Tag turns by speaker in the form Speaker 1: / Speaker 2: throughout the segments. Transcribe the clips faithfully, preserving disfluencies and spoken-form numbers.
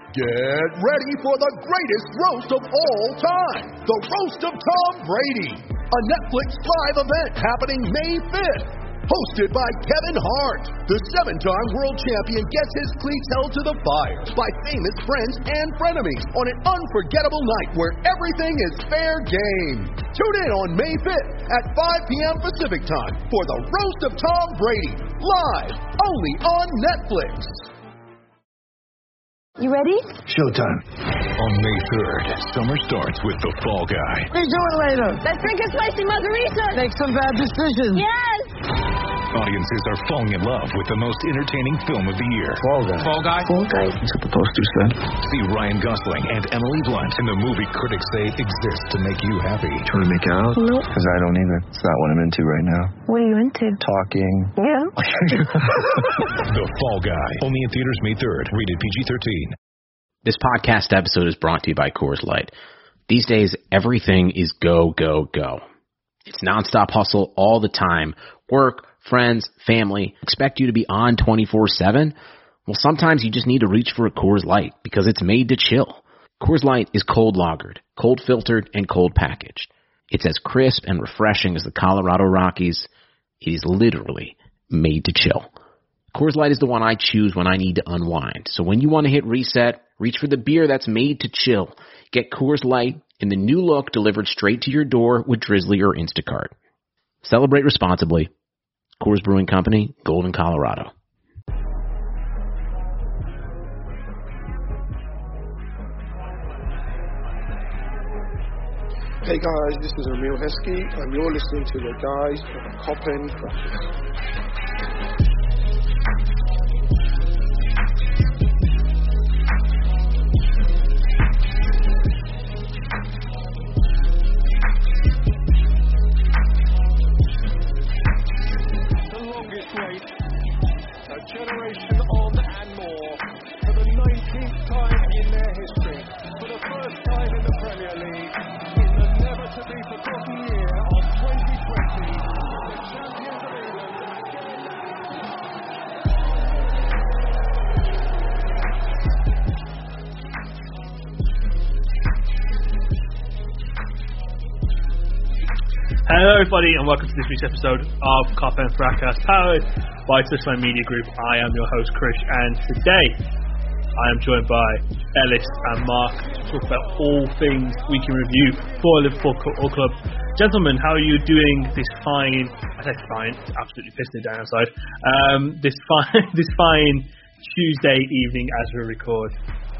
Speaker 1: Get ready for the greatest roast of all time, the Roast of Tom Brady, a Netflix live event happening May fifth. Hosted by Kevin Hart, the seven-time world champion gets his cleats held to the fire by famous friends and frenemies on an unforgettable night where everything is fair game. Tune in on May fifth at five p.m. Pacific time for the Roast of Tom Brady, live only on Netflix.
Speaker 2: You ready?
Speaker 3: Showtime.
Speaker 4: On May third, summer starts with The Fall Guy.
Speaker 3: What are you doing later?
Speaker 2: Let's drink a spicy margarita.
Speaker 3: Make some bad decisions.
Speaker 2: Yes.
Speaker 4: Audiences are falling in love with the most entertaining film of the year.
Speaker 3: Fall Guy.
Speaker 4: Fall Guy?
Speaker 3: Fall Guy. That's what the poster said.
Speaker 4: See Ryan Gosling and Emily Blunt in the movie critics say exists to make you happy.
Speaker 3: Trying to make it out?
Speaker 2: Nope.
Speaker 3: Because I don't either. It's not what I'm into right now.
Speaker 2: What are you into?
Speaker 3: Talking.
Speaker 2: Yeah.
Speaker 4: The Fall Guy. Only in theaters May third. Rated P G thirteen.
Speaker 5: This podcast episode is brought to you by Coors Light. These days, everything is go, go, go. It's nonstop hustle all the time. Work, friends, family expect you to be on twenty-four seven. Well, sometimes you just need to reach for a Coors Light because it's made to chill. Coors Light is cold lagered, cold filtered, and cold packaged. It's as crisp and refreshing as the Colorado Rockies. It is literally made to chill. Coors Light is the one I choose when I need to unwind. So when you want to hit reset, reach for the beer that's made to chill. Get Coors Light in the new look delivered straight to your door with Drizzly or Instacart. Celebrate responsibly. Coors Brewing Company, Golden, Colorado.
Speaker 6: Hey guys, this is Emil Heskey, and you're listening to the guys of Coppen Fracas.
Speaker 7: Generation on and more for the nineteenth time in their history, for the first time in the Premier League, in the never-to-be-forgotten year of twenty twenty, the champions of England.
Speaker 8: Hello everybody and welcome to this week's episode of Coppen Fracas, powered by Touchline Media Group. I am your host Krish, and today I am joined by Ellis and Mark to talk about all things week in review for Liverpool Football Club. Gentlemen, how are you doing this fine, I say fine, it's absolutely pissing it down outside, um, this fine this fine Tuesday evening as we record?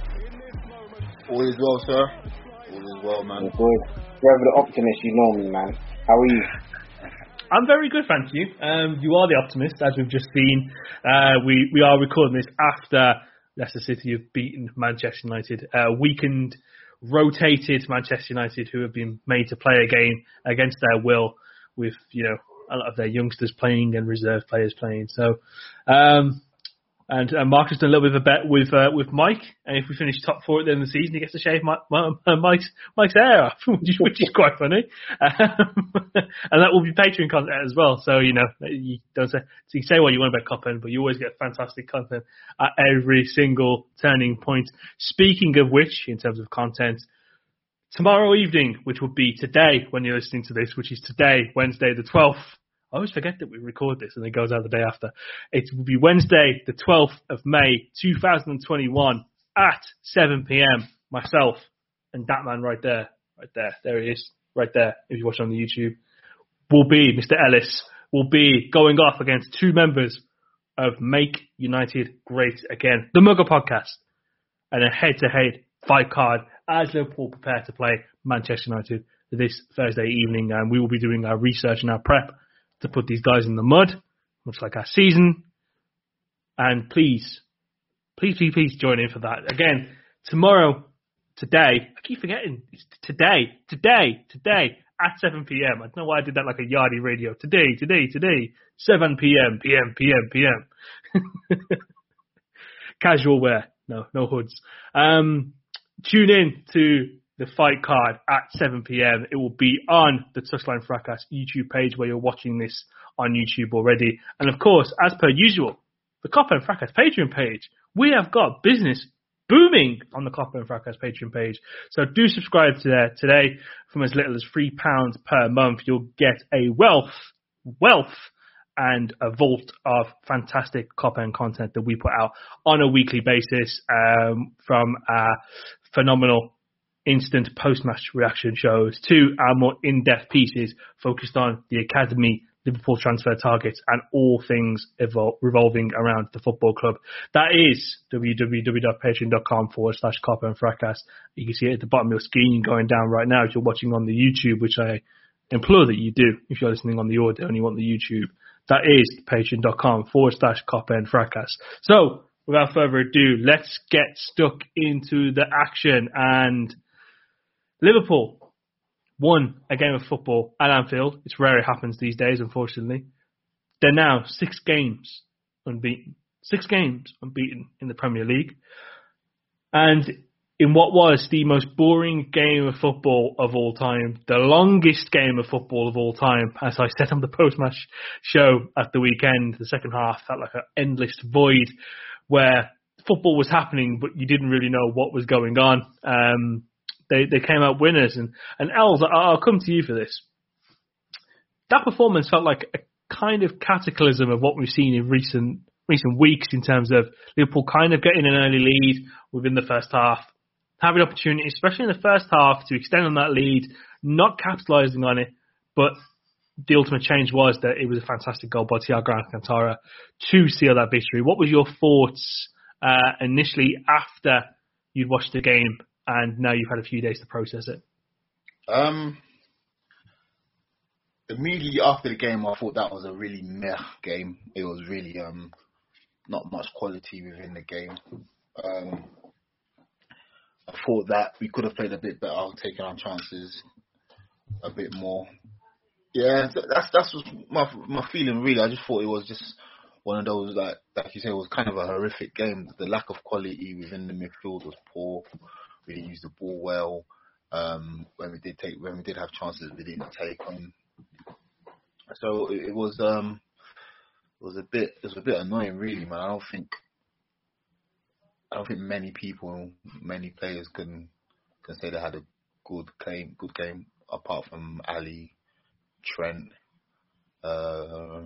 Speaker 9: All is well, sir. All is well, man.
Speaker 10: Good. You're the optimist, you know me, man. How are you?
Speaker 8: I'm very good, thank you. Um, you are the optimist, as we've just seen. Uh, we, we are recording this after Leicester City have beaten Manchester United. Uh, weakened, rotated Manchester United, who have been made to play a game against their will, with, you know, a lot of their youngsters playing and reserve players playing. So, um, and, and Mark has done a little bit of a bet with uh, with Mike, and if we finish top four at the end of the season, he gets to shave my, my, my, Mike's Mike's hair off, which is, which is quite funny. Um, and that will be Patreon content as well. So, you know, you don't say, so you say what you want about Coppen, but you always get fantastic content at every single turning point. Speaking of which, in terms of content, tomorrow evening, which will be today when you're listening to this, which is today, Wednesday the twelfth. I always forget that we record this and it goes out the day after. It will be Wednesday, the twelfth of May, two thousand twenty-one at seven p.m. Myself and that man right there, right there, there he is, right there, if you watch on the YouTube, will be, Mister Ellis, will be going off against two members of Make United Great Again, the Mugger Podcast, and a head-to-head fight card as Liverpool prepare to play Manchester United this Thursday evening. And we will be doing our research and our prep to put these guys in the mud, much like our season. And please, please, please, please join in for that. Again, tomorrow, today, I keep forgetting, it's today, today, today, at seven p.m. I don't know why I did that like a Yardie radio. Today, today, today, seven p.m., p.m., p.m., p.m. Casual wear. No, no hoods. Um, tune in to the fight card at seven p.m. It will be on the Touchline Fracas YouTube page where you're watching this on YouTube already. And of course, as per usual, the Coppen Fracas Patreon page, we have got business booming on the Copper and Fracas Patreon page. So do subscribe to that today. From as little as three pounds per month, you'll get a wealth, wealth, and a vault of fantastic Copper and content that we put out on a weekly basis, um, from our phenomenal instant post-match reaction shows to our more in-depth pieces focused on the academy, Liverpool transfer targets, and all things evol- revolving around the football club. That is www.patreon.com forward slash Copper and Fracas. You can see it at the bottom of your screen going down right now if you're watching on the YouTube, which I implore that you do if you're listening on the audio and you want the YouTube. That is patreon.com forward slash Copper and Fracas. So, without further ado, let's get stuck into the action. And Liverpool won a game of football at Anfield. It's rare it happens these days, unfortunately. They're now six games unbeaten. Six games unbeaten in the Premier League. And in what was the most boring game of football of all time, the longest game of football of all time, as I said on the post-match show at the weekend, the second half felt like an endless void where football was happening, but you didn't really know what was going on. Um, They they came out winners. And, and Els, I'll come to you for this. That performance felt like a kind of cataclysm of what we've seen in recent recent weeks in terms of Liverpool kind of getting an early lead within the first half, having opportunity, especially in the first half, to extend on that lead, not capitalising on it. But the ultimate change was that it was a fantastic goal by Thiago Alcantara to seal that victory. What was your thoughts uh, initially after you'd watched the game? And now you've had a few days to process it.
Speaker 9: Um, immediately after the game, I thought that was a really meh game. It was really um, not much quality within the game. Um, I thought that we could have played a bit better, taking our chances a bit more. Yeah, that's that's was my my feeling really. I just thought it was just one of those, like like you said, it was kind of a horrific game. The lack of quality within the midfield was poor. We didn't use the ball well. Um, when we did take, when we did have chances, we didn't take them. So it, it was, um, it was a bit, it was a bit annoying, really, man. I don't think, I don't think many people, many players can can say they had a good game, good game apart from Ali, Trent, uh,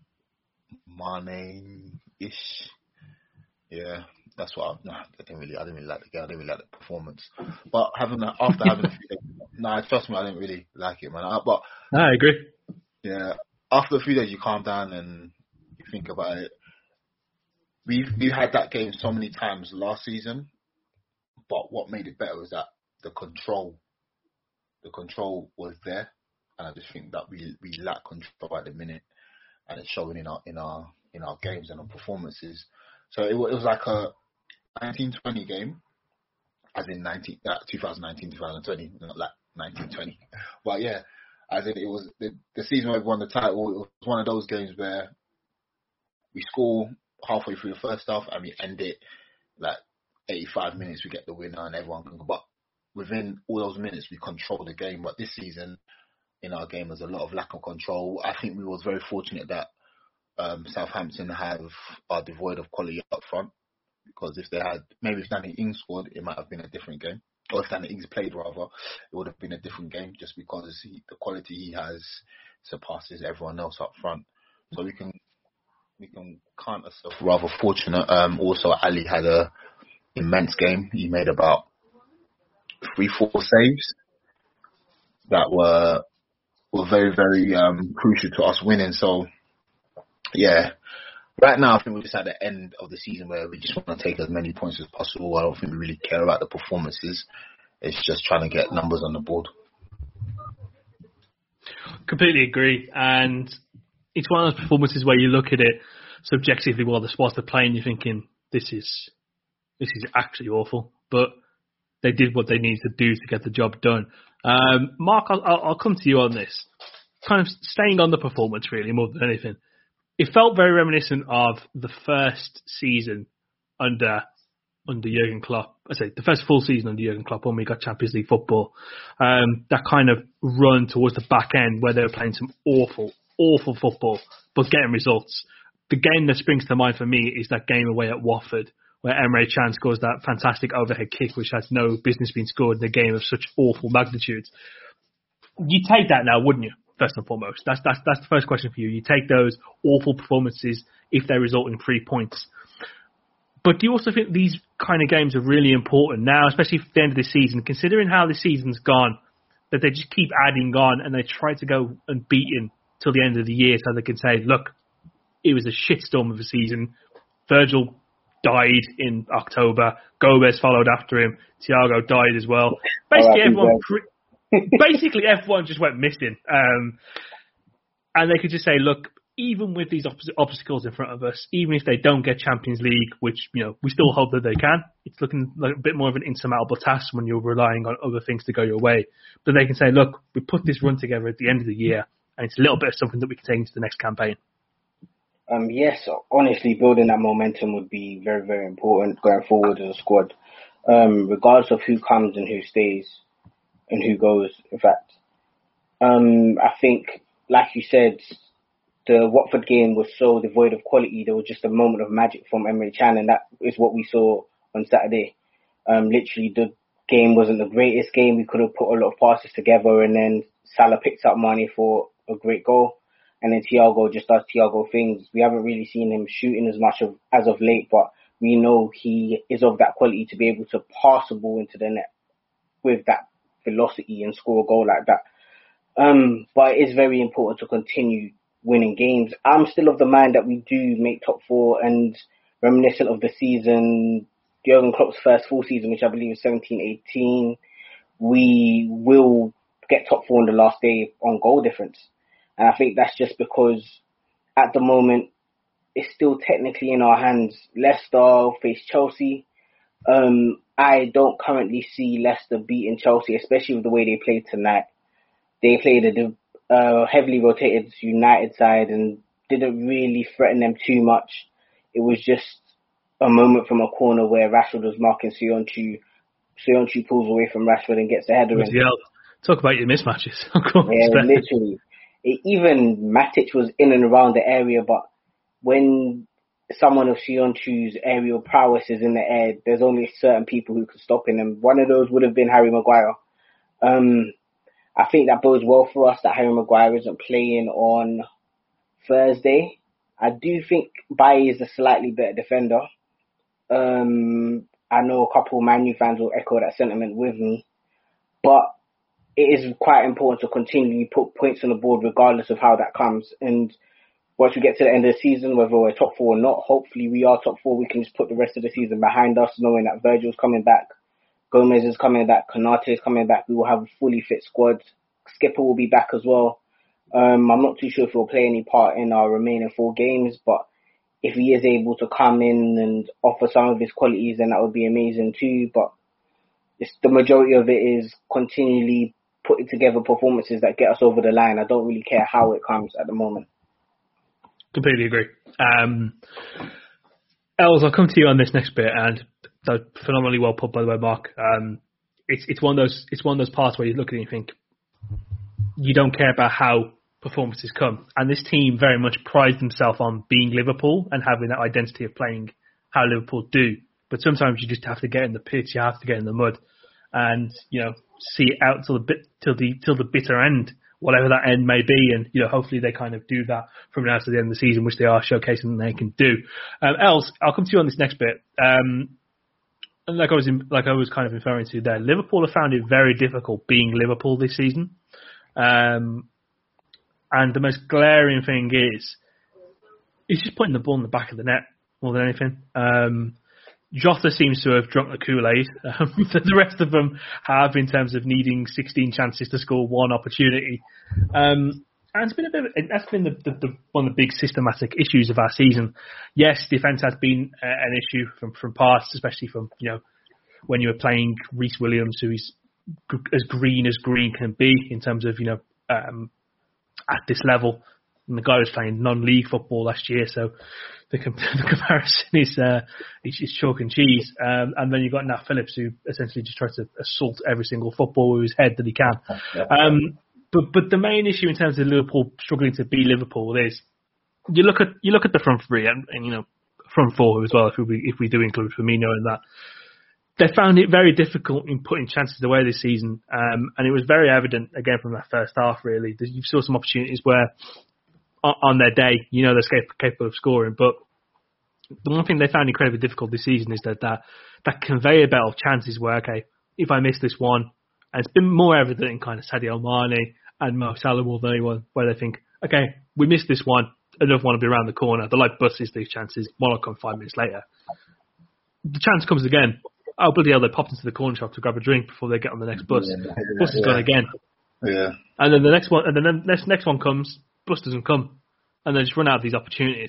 Speaker 9: Mane-ish. Yeah, that's what I, nah, I didn't really, I didn't really like the game. I didn't really like the performance. But having that, after having a few days, nah, trust me, I didn't really like it, man. I, but
Speaker 8: I agree.
Speaker 9: Yeah, after a few days, you calm down and you think about it. We've we had that game so many times last season, but what made it better was that the control, the control was there, and I just think that we we lack control at the minute, and it's showing in our in our in our games and our performances. So it, it was like a nineteen twenty game, as in nineteen, uh, twenty nineteen twenty twenty, not like nineteen twenty. But yeah, as in it was the, the season where we won the title. It was one of those games where we score halfway through the first half and we end it like eighty-five minutes. We get the winner and everyone can go. But within all those minutes, we control the game. But this season, in our game, there's a lot of lack of control. I think we was very fortunate that Um, Southampton have are devoid of quality up front, because if they had, maybe if Danny Ings scored, it might have been a different game. Or if Danny Ings played, rather, it would have been a different game, just because he, the quality he has surpasses everyone else up front. So we can we can count ourselves rather fortunate. Um, also, Ali had a immense game. He made about three, four saves that were were very, very um, crucial to us winning. So. Yeah, right now I think we're just at the end of the season where we just want to take as many points as possible. I don't think we really care about the performances. It's just trying to get numbers on the board.
Speaker 8: Completely agree. And it's one of those performances where you look at it subjectively while the squads are playing, you're thinking, this is this is actually awful. But they did what they needed to do to get the job done. Um, Mark, I'll, I'll come to you on this. Kind of staying on the performance, really, more than anything. It felt very reminiscent of the first season under under Jurgen Klopp. I say the first full season under Jurgen Klopp when we got Champions League football. Um, that kind of run towards the back end where they were playing some awful, awful football, but getting results. The game that springs to mind for me is that game away at Watford where Emre Can scores that fantastic overhead kick, which has no business being scored in a game of such awful magnitude. You take that now, wouldn't you? First and foremost, that's that's that's the first question for you. You take those awful performances if they result in three points. But do you also think these kind of games are really important now, especially for the end of the season, considering how the season's gone, that they just keep adding on and they try to go unbeaten till the end of the year so they can say, look, it was a shitstorm of a season. Virgil died in October. Gomez followed after him. Thiago died as well. Basically, everyone... Pre- Basically, everyone just went missing. Um, and they could just say, look, even with these ob- obstacles in front of us, even if they don't get Champions League, which, you know, we still hope that they can, it's looking like a bit more of an insurmountable task when you're relying on other things to go your way. But they can say, look, we put this run together at the end of the year, and it's a little bit of something that we can take into the next campaign.
Speaker 10: Um, yes, honestly, building that momentum would be very, very important going forward as a squad, um, regardless of who comes and who stays. And who goes, in fact. Um, I think, like you said, the Watford game was so devoid of quality. There was just a moment of magic from Emre Can, and that is what we saw on Saturday. Um, literally, the game wasn't the greatest game. We could have put a lot of passes together, and then Salah picks up Mane for a great goal. And then Thiago just does Thiago things. We haven't really seen him shooting as much of, as of late, but we know he is of that quality to be able to pass the ball into the net with that velocity and score a goal like that. Um, but it is very important to continue winning games. I'm still of the mind that we do make top four, and reminiscent of the season, Jurgen Klopp's first full season, which I believe is seventeen eighteen, we will get top four on the last day on goal difference. And I think that's just because at the moment it's still technically in our hands. Leicester face Chelsea. Um, I don't currently see Leicester beating Chelsea, especially with the way they played tonight. They played a uh, heavily rotated United side and didn't really threaten them too much. It was just a moment from a corner where Rashford was marking Söyüncü. Söyüncü pulls away from Rashford and gets the header in.
Speaker 8: Talk about your mismatches.
Speaker 10: Yeah, literally. It, even Matic was in and around the area, but when someone of Söyüncü's aerial prowess is in the air, there's only certain people who can stop him, and one of those would have been Harry Maguire. Um, I think that bodes well for us that Harry Maguire isn't playing on Thursday. I do think Bailly is a slightly better defender. Um, I know a couple of Man U fans will echo that sentiment with me, but it is quite important to continually put points on the board regardless of how that comes. And once we get to the end of the season, whether we're top four or not, hopefully we are top four. We can just put the rest of the season behind us, knowing that Virgil's coming back, Gomez is coming back, Konate is coming back. We will have a fully fit squad. Skipper will be back as well. Um, I'm not too sure if he'll play any part in our remaining four games, but if he is able to come in and offer some of his qualities, then that would be amazing too. But it's, the majority of it is continually putting together performances that get us over the line. I don't really care how it comes at the moment.
Speaker 8: Completely agree. Um, Els, I'll come to you on this next bit, and that's phenomenally well put, by the way, Mark. Um, it's it's one of those it's one of those parts where you look at it and you think you don't care about how performances come, and this team very much prides themselves on being Liverpool and having that identity of playing how Liverpool do. But sometimes you just have to get in the pitch, you have to get in the mud, and you know see it out till the bit till the till the bitter end. Whatever that end may be, and you know, hopefully they kind of do that from now to the end of the season, which they are showcasing they can do. Um, Els, I'll come to you on this next bit. Um, like I was in, like I was kind of referring to there, Liverpool have found it very difficult being Liverpool this season, um, and the most glaring thing is it's just putting the ball in the back of the net more than anything. Um, Jota seems to have drunk the Kool-Aid. Um, the rest of them have, in terms of needing sixteen chances to score one opportunity. Um, and it's been a bit. Of, that's been the, the, the, one of the big systematic issues of our season. Yes, defence has been uh, an issue from from past, especially from you know when you were playing Reece Williams, who is g- as green as green can be in terms of you know um, at this level. And the guy was playing non-league football last year, so the, com- the comparison is, uh, is is chalk and cheese. Um, and then you've got Nat Phillips, who essentially just tries to assault every single football with his head that he can. Um, but but the main issue in terms of Liverpool struggling to be Liverpool is you look at you look at the front three, and, and you know front four as well, if we if we do include Firmino in that. They found it very difficult in putting chances away this season, um, and it was very evident again from that first half. Really, you saw some opportunities where, on, on their day, you know they're capable of scoring. But the one thing they found incredibly difficult this season is that that, that conveyor belt of chances where, okay, if I miss this one, and it's been more evident in kind of Sadio Mane and Mo Salah more than anyone, where they think, okay, we missed this one, another one will be around the corner. The light buses these chances, one will come five minutes later. The chance comes again. Oh, bloody hell, they popped into the corner shop to grab a drink before they get on the next bus.
Speaker 9: Yeah,
Speaker 8: bus is
Speaker 9: yeah.
Speaker 8: gone again.
Speaker 9: Yeah.
Speaker 8: And then the next one, and then the next, next one comes, bus doesn't come. And they just run out of these opportunities.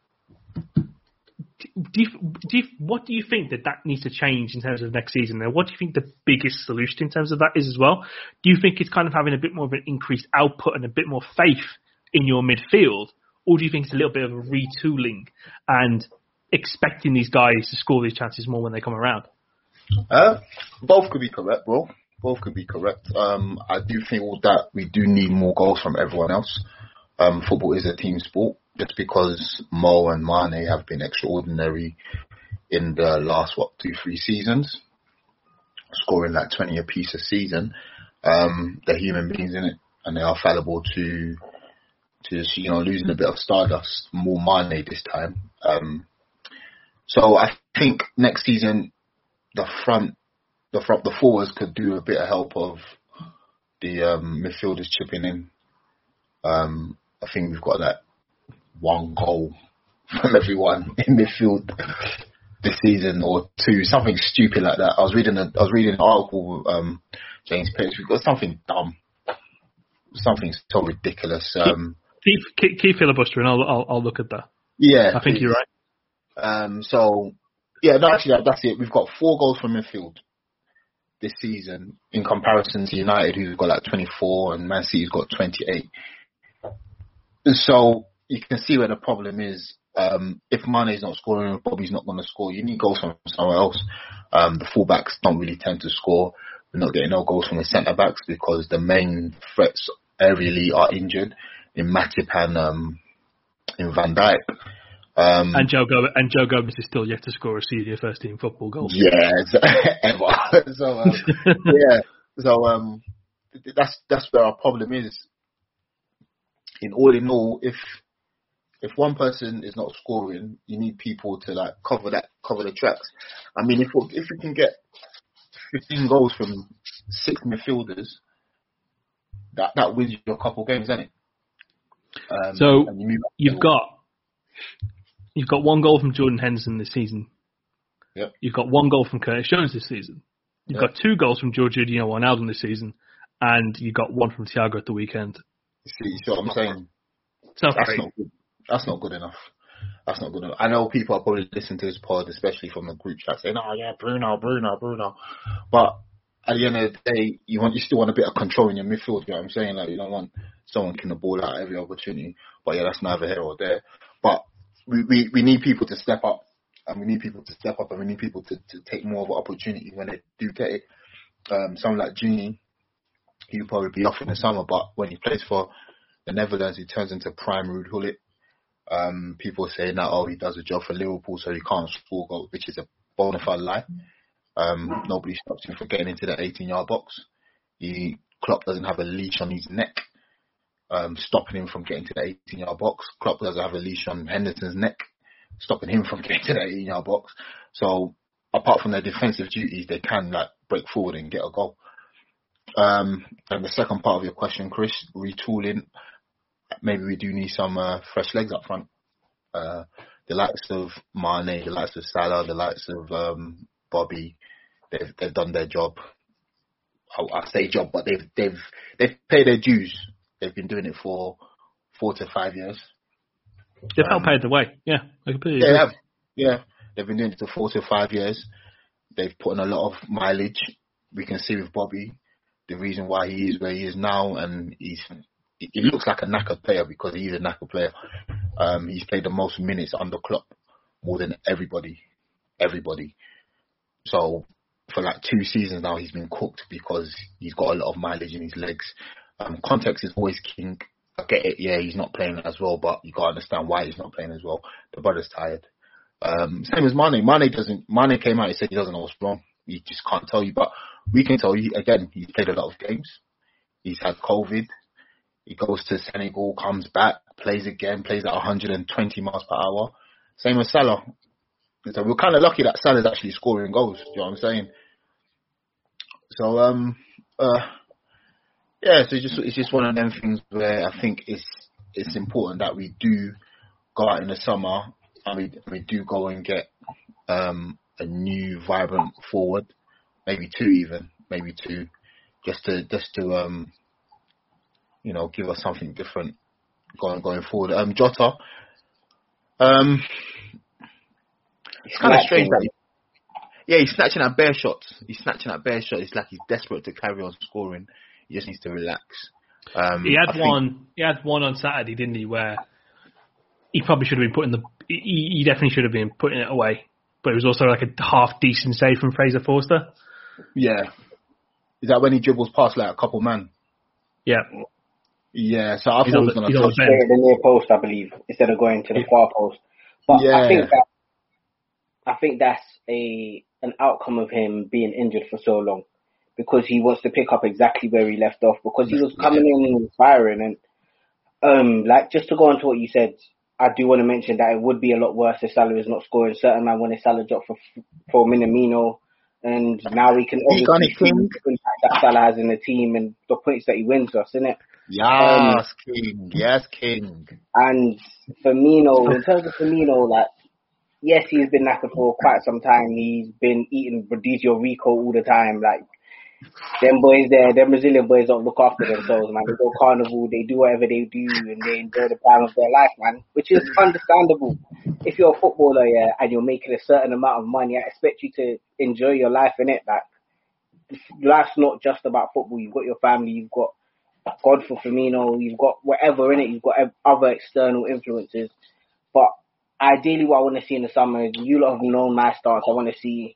Speaker 8: Do you, do you, what do you think that that needs to change in terms of next season? And what do you think the biggest solution in terms of that is as well? Do you think it's kind of having a bit more of an increased output and a bit more faith in your midfield? Or do you think it's a little bit of a retooling and expecting these guys to score these chances more when they come around?
Speaker 9: Uh, both could be correct, bro. Both could be correct. Um, I do think all that we do need more goals from everyone else. Um, football is a team sport. Just because Mo and Mane have been extraordinary in the last, what, two, three seasons, scoring like twenty apiece a season, um, they're human beings in it, and they are fallible to, to you know, losing a bit of stardust. More Mane this time. Um, so I think next season, the front, the front, the forwards could do a bit of help of the um, midfielders chipping in. Um, I think we've got that one goal from everyone in midfield this season, or two, something stupid like that. I was reading a, I was reading an article, um, James Pace. We've got something dumb, something so ridiculous. Um,
Speaker 8: keep, keep, keep filibustering. I'll, I'll, I'll look at that.
Speaker 9: Yeah,
Speaker 8: I think
Speaker 9: please.
Speaker 8: you're right.
Speaker 9: Um, so yeah, no, actually that, that's it. We've got four goals from midfield this season in comparison to United, who've got like twenty-four, and Man City's got twenty-eight. So you can see where the problem is. Um, if Mane's not scoring, Bobby's not going to score. You need goals from somewhere else. Um, the fullbacks don't really tend to score. We're not getting no goals from the centre backs because the main threats aerially are injured in Matip and um, in Van Dijk. Um,
Speaker 8: and Joe Gomez, and Joe Gomez is still yet to score a senior first team football goal.
Speaker 9: Yeah, ever. so um, yeah, so um, that's that's where our problem is. In all in all, if if one person is not scoring, you need people to like cover that, cover the tracks. I mean, if if we can get fifteen goals from six midfielders, that that wins you a couple games, doesn't it? Um,
Speaker 8: so
Speaker 9: you
Speaker 8: you've got you've got one goal from Jordan Henderson this season.
Speaker 9: Yep.
Speaker 8: You've got one goal from Curtis Jones this season. You've yep. got two goals from Jorginho Wijnaldum this season, and you got one from Thiago at the weekend.
Speaker 9: See, so I'm saying
Speaker 8: that's
Speaker 9: great. not good. That's not good enough. That's not good enough. I know people are probably listening to this pod, especially from the group chat, saying, "Oh yeah, Bruno, Bruno, Bruno." But at the end of the day, you want you still want a bit of control in your midfield. You know what I'm saying? Like you don't want someone kicking the ball out every opportunity. But yeah, that's neither here or there. But we, we, we need people to step up, and we need people to step up, and we need people to, to take more of an opportunity when they do get it. Um, someone like Genie, he'll probably be off in the summer, but when he plays for the Netherlands, he turns into prime Ruud Gullit. Um, people say now, oh, he does a job for Liverpool, so he can't score goals, which is a bona fide lie. Um, nobody stops him from getting into the eighteen-yard box. He, Klopp doesn't have a leash on his neck, um, stopping him from getting to the eighteen-yard box. Klopp doesn't have a leash on Henderson's neck, stopping him from getting to the eighteen-yard box. So, apart from their defensive duties, they can like break forward and get a goal. Um, and the second part of your question, Chris, retooling. Maybe we do need some uh, fresh legs up front. Uh, the likes of Mane, the likes of Salah, the likes of um, Bobby, they've they've done their job. I, I say job, but they've they've they've paid their dues. They've been doing it for four to five years.
Speaker 8: They've um, helped pay the way. Yeah, I completely
Speaker 9: they
Speaker 8: agree.
Speaker 9: have. Yeah, they've been doing it for four to five years. They've put in a lot of mileage. We can see with Bobby the reason why he is where he is now, and he's. He looks like a knackered player because he's a knackered player. Um, he's played the most minutes under Klopp, more than everybody, everybody. So for like two seasons now, he's been cooked because he's got a lot of mileage in his legs. Um, context is always king. I get it, yeah, he's not playing as well, but you got to understand why he's not playing as well. The brother's tired. Um, same as Mane. Mane doesn't. Mane came out and said he doesn't know what's wrong. He just can't tell you. But we can tell you again. He's played a lot of games. He's had COVID. He goes to Senegal, comes back, plays again, plays at one hundred twenty miles per hour. Same as Salah. So we're kind of lucky that Salah's actually scoring goals. Do you know what I'm saying? So um uh yeah, so it's just it's just one of them things where I think it's it's important that we do go out in the summer and we we do go and get um a new vibrant forward, maybe two even, maybe two, just to just to um you know give us something different going going forward. Um Jota, um it's kind of strange that. Yeah, he's snatching at bare shots. He's snatching at bare shots. It's like he's desperate to carry on scoring. He just needs to relax. Um,
Speaker 8: he had
Speaker 9: I
Speaker 8: one.
Speaker 9: Think,
Speaker 8: he had one on Saturday, didn't he? Where he probably should have been putting the. He, he definitely should have been putting it away. But it was also like a half decent save from Fraser Forster.
Speaker 9: Yeah. Is that when he dribbles past like a couple man?
Speaker 8: Yeah.
Speaker 9: Yeah. So I
Speaker 8: he's
Speaker 9: thought he was going to touch
Speaker 10: straight at the near post, I believe, instead of going to the far post. But
Speaker 9: yeah.
Speaker 10: I think that I think that's a. an outcome of him being injured for so long, because he wants to pick up exactly where he left off, because he was coming in and inspiring. And um, like just to go on to what you said, I do want to mention that it would be a lot worse if Salah is not scoring. Certain man wanted Salah dropped for for Minamino, and now we can obviously see the impact that Salah has in the team and the points that he wins us, isn't it?
Speaker 9: Yes, um, King. Yes, King.
Speaker 10: And Firmino, in terms of Firmino, like. Yes, he's been knackered for quite some time. He's been eating Rodizio Rico all the time. Like, them boys there, them Brazilian boys don't look after themselves, man. They go carnival, they do whatever they do, and they enjoy the time of their life, man. Which is understandable. If you're a footballer, yeah, and you're making a certain amount of money, I expect you to enjoy your life, innit? Like, life's not just about football. You've got your family, you've got God for Firmino, you've got whatever in it, you've got other external influences. But ideally, what I want to see in the summer is, you lot have known my stance. I want to see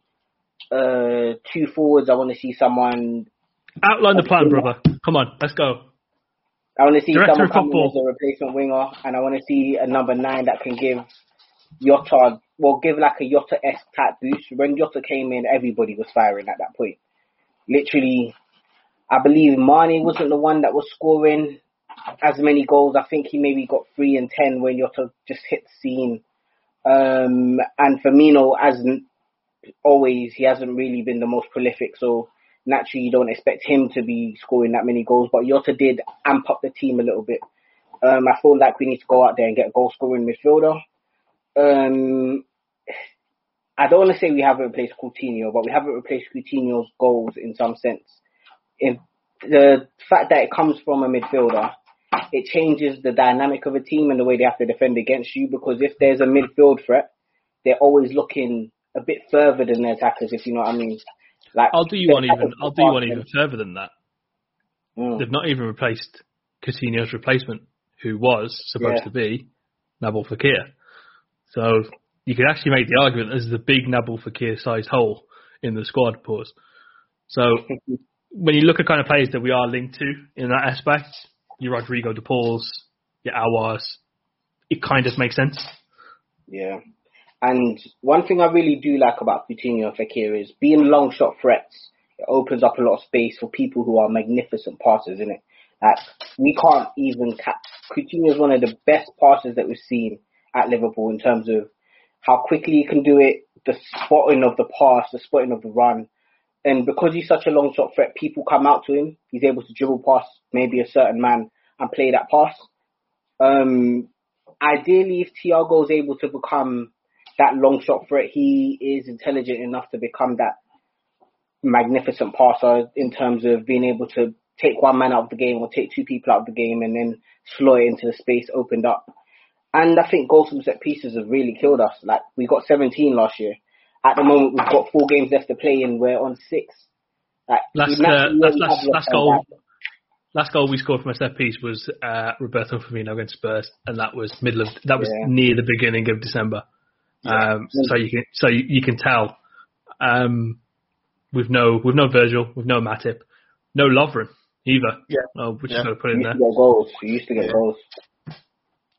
Speaker 10: uh, two forwards. I want to see someone...
Speaker 8: Outline the plan, brother. Come on, let's go.
Speaker 10: I want to see
Speaker 8: Director
Speaker 10: someone
Speaker 8: of
Speaker 10: come in
Speaker 8: football.
Speaker 10: as a replacement winger, and I want to see a number nine that can give Jota, well, give like a Jota-esque type boost. When Jota came in, everybody was firing at that point. Literally, I believe Mane wasn't the one that was scoring as many goals. I think he maybe got three and ten when Jota just hit the scene. Um, and Firmino, as always, he hasn't really been the most prolific, so naturally you don't expect him to be scoring that many goals. But Jota did amp up the team a little bit. Um, I feel like we need to go out there and get a goal-scoring midfielder. Um, I don't want to say we haven't replaced Coutinho, but we haven't replaced Coutinho's goals in some sense. If the fact that it comes from a midfielder, it changes the dynamic of a team and the way they have to defend against you, because if there's a midfield threat, they're always looking a bit further than their attackers, if you know what I mean. Like,
Speaker 8: I'll do you one even. I'll do you one even further than that.
Speaker 10: Mm.
Speaker 8: They've not even replaced Coutinho's replacement, who was supposed
Speaker 10: yeah.
Speaker 8: to be Nabil Fekir. So you could actually make the argument that this is a big Nabil Fekir-sized hole in the squad. Pause. So when you look at kind of players that we are linked to in that aspect, your Rodrigo de Pauls, your Aouars, it kind of makes sense.
Speaker 10: Yeah. And one thing I really do like about Coutinho and Fekir is being long shot threats. It opens up a lot of space for people who are magnificent passers, isn't it? Like, we can't even catch. Coutinho is one of the best passers that we've seen at Liverpool in terms of how quickly he can do it, the spotting of the pass, the spotting of the run. And because he's such a long shot threat, people come out to him. He's able to dribble past maybe a certain man and play that pass. Um, ideally, if Thiago is able to become that long shot threat, he is intelligent enough to become that magnificent passer in terms of being able to take one man out of the game or take two people out of the game and then slow it into the space opened up. And I think goals from set pieces have really killed us. Like, we got seventeen last year. At the moment, we've got four games left to play and we're on six. Like,
Speaker 8: last, uh, last, last, last goal, last goal we scored from a set piece was uh, Roberto Firmino against Spurs, and that was middle of that was
Speaker 10: yeah.
Speaker 8: near the beginning of December.
Speaker 10: Yeah.
Speaker 8: Um, so you can so you, you can tell um, with no with no Virgil, with no Matip, no Lovren either.
Speaker 9: Yeah,
Speaker 8: oh, we just
Speaker 9: yeah.
Speaker 8: got to put in
Speaker 10: we
Speaker 8: there.
Speaker 10: used to get goals. We used to get
Speaker 9: yeah.
Speaker 10: goals.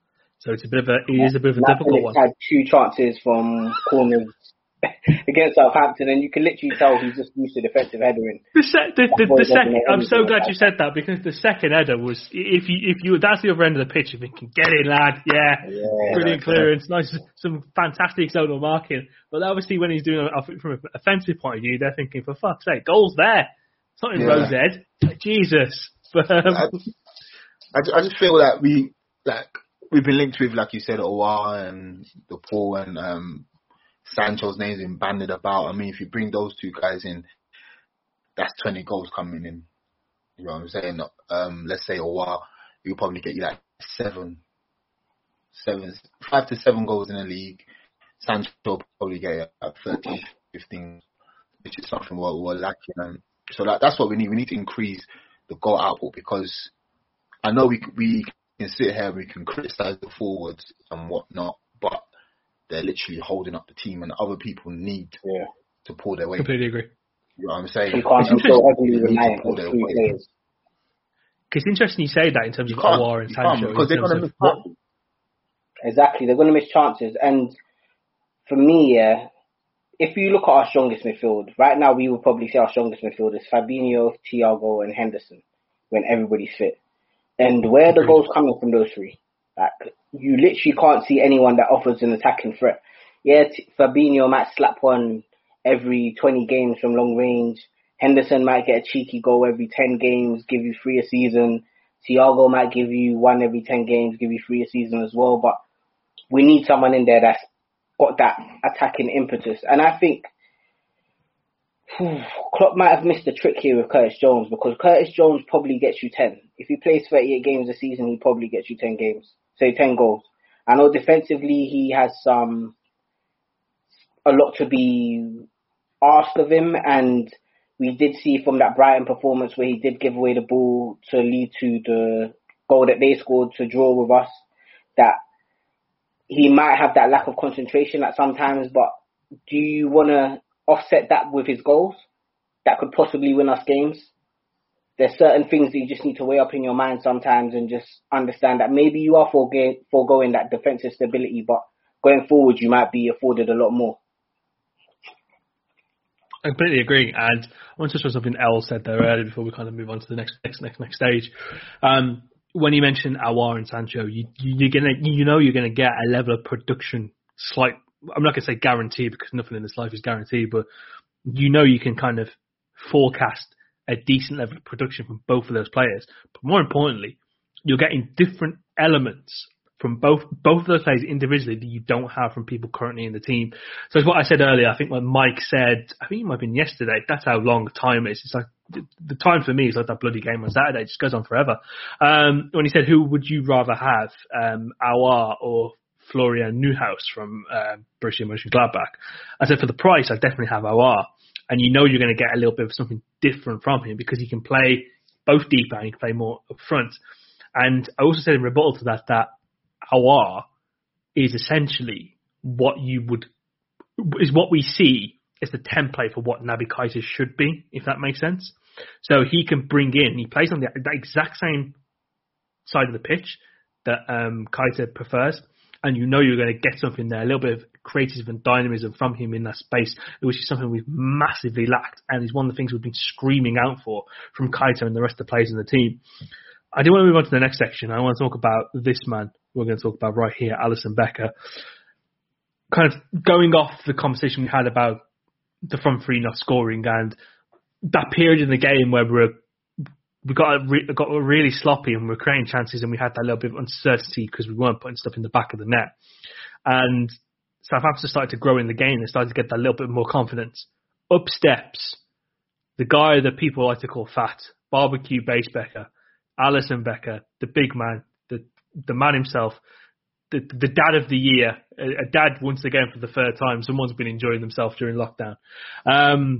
Speaker 8: So it's a bit of a, it is a bit of a
Speaker 10: Nat
Speaker 8: difficult
Speaker 10: Phillips
Speaker 8: one.
Speaker 10: had two chances from corners against Southampton, and you can literally tell he's just used to defensive headering.
Speaker 8: The, se- the, the, the second, I'm so
Speaker 10: anything
Speaker 8: glad
Speaker 10: like
Speaker 8: you said that, because the second header was, if you if you that's the other end of the pitch, you're thinking, get in, lad, yeah,
Speaker 10: Yeah,
Speaker 8: brilliant clearance, nice, some fantastic zonal marking. But obviously, when he's doing it from an offensive point of view, they're thinking, for fuck's sake, goals there. It's not in
Speaker 9: Yeah.
Speaker 8: Rose Ed. Jesus. But, um,
Speaker 9: I, I, ju- I just feel that we like we've been linked with, like you said, Owa and the Paul and um, Sancho's names been banded about. I mean, if you bring those two guys in, that's twenty goals coming in. You know what I'm saying? Um, let's say Owa, you'll probably get you like seven, seven, five to seven goals in the league. Sancho will probably get you like thirteen, fifteen, which is something we're, we're lacking. And so that, that's what we need. We need to increase the goal output, because I know we we can sit here and we can criticise the forwards and whatnot, but they're literally holding up the team, and other people need
Speaker 10: Yeah.
Speaker 9: to pull their weight.
Speaker 8: completely agree.
Speaker 9: You know what I'm saying?
Speaker 10: You can't be so heavily reliant
Speaker 9: pull
Speaker 10: on
Speaker 9: their
Speaker 10: three
Speaker 9: weight.
Speaker 10: players.
Speaker 8: It's interesting you say that in terms
Speaker 9: You
Speaker 8: of
Speaker 9: can't,
Speaker 8: Aouar and
Speaker 9: you can't,
Speaker 8: Sancho.
Speaker 9: because
Speaker 8: in
Speaker 9: they're
Speaker 8: terms
Speaker 9: going to
Speaker 8: of
Speaker 9: miss
Speaker 8: what-
Speaker 9: chances.
Speaker 10: Exactly, they're going to miss chances. And for me, yeah, if you look at our strongest midfield, right now we would probably say our strongest midfield is Fabinho, Thiago, and Henderson when everybody's fit. And where are the goals coming from those three? Like, you literally can't see anyone that offers an attacking threat. Yeah, T- Fabinho might slap one every twenty games from long range. Henderson might get a cheeky goal every ten games, give you three a season. Thiago might give you one every ten games, give you three a season as well. But we need someone in there that's got that attacking impetus. And I think whew, Klopp might have missed the trick here with Curtis Jones, because Curtis Jones probably gets you ten. If he plays thirty-eight games a season, he probably gets you ten games. Say ten goals. I know defensively he has some a lot to be asked of him, and we did see from that Brighton performance where he did give away the ball to lead to the goal that they scored to draw with us, that he might have that lack of concentration at sometimes. But do you want to offset that with his goals that could possibly win us games? There's certain things that you just need to weigh up in your mind sometimes and just understand that maybe you are forge- foregoing that defensive stability, but going forward you might be afforded a lot more.
Speaker 8: I completely agree, and I want to show something Elle said there earlier before we kind of move on to the next next next next stage. Um, when you mentioned Aouar and Sancho, you, you you're gonna you know you're gonna get a level of production slight. I'm not gonna say guarantee, because nothing in this life is guaranteed, but you know you can kind of forecast a decent level of production from both of those players. But more importantly, you're getting different elements from both both of those players individually that you don't have from people currently in the team. So it's what I said earlier. I think when Mike said, I think it might have been yesterday, that's how long time is. It's like the, the time for me is like that bloody game on Saturday. It just goes on forever. Um, when he said, who would you rather have, um, Aouar or Florian Neuhaus from uh, Borussia Mönchengladbach? I said, for the price, I definitely have Aouar. And you know you're going to get a little bit of something different from him, because he can play both deep and he can play more up front. And I also said in rebuttal to that, that Aouar is essentially what you would, is what we see as the template for what Naby Keita should be, if that makes sense. So he can bring in, he plays on the, the exact same side of the pitch that um, Keita prefers, and you know you're going to get something there, a little bit of creative and dynamism from him in that space, which is something we've massively lacked, and is one of the things we've been screaming out for from Keita and the rest of the players in the team. I do want to move on to the next section. I want to talk about this man we're going to talk about right here, Alisson Becker. Kind of going off the conversation we had about the front three not scoring, and that period in the game where we're we got a re- got really sloppy and we were creating chances, and we had that little bit of uncertainty because we weren't putting stuff in the back of the net. And Southampton started to grow in the game. They started to get that little bit more confidence. Up steps the guy that people like to call fat, barbecue base Becker, Alisson Becker, the big man, the the man himself, the the dad of the year, a, a dad once again for the third time. Someone's been enjoying themselves during lockdown. Um,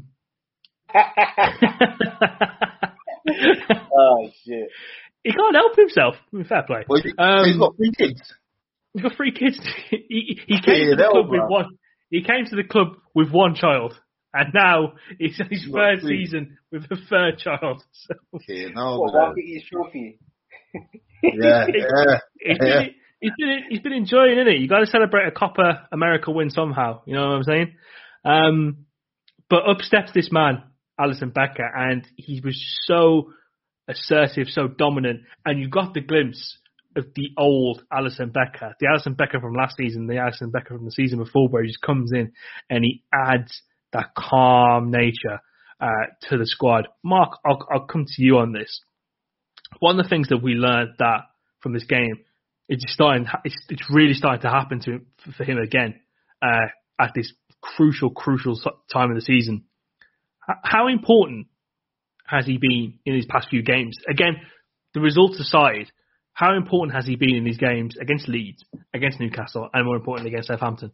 Speaker 10: oh shit!
Speaker 8: He can't help himself. Fair play.
Speaker 9: Well, he,
Speaker 8: um,
Speaker 9: he's got three kids.
Speaker 8: He's got three kids. he, he came
Speaker 9: Yeah,
Speaker 8: to the club
Speaker 9: bro.
Speaker 8: with one. He came to the club with one child, and now it's his
Speaker 9: He's
Speaker 8: third
Speaker 9: got three.
Speaker 8: season with a third child. So
Speaker 9: Okay, no,
Speaker 10: What,
Speaker 9: but, uh,
Speaker 10: why get his trophy?
Speaker 9: yeah, yeah,
Speaker 8: It's
Speaker 9: yeah.
Speaker 8: really, he's been he's been enjoying, isn't it? You got to celebrate a Copa America win somehow. You know what I'm saying? Um, but up steps this man, Alisson Becker, and he was so assertive, so dominant, and you got the glimpse of the old Alisson Becker, the Alisson Becker from last season, the Alisson Becker from the season before, where he just comes in and he adds that calm nature uh, to the squad. Mark, I'll, I'll come to you on this. One of the things that we learned that from this game, it's starting, it's, it's really starting to happen to for him again uh, at this crucial, crucial time of the season. How important has he been in these past few games? Again, the results aside, how important has he been in these games against Leeds, against Newcastle, and more importantly against Southampton?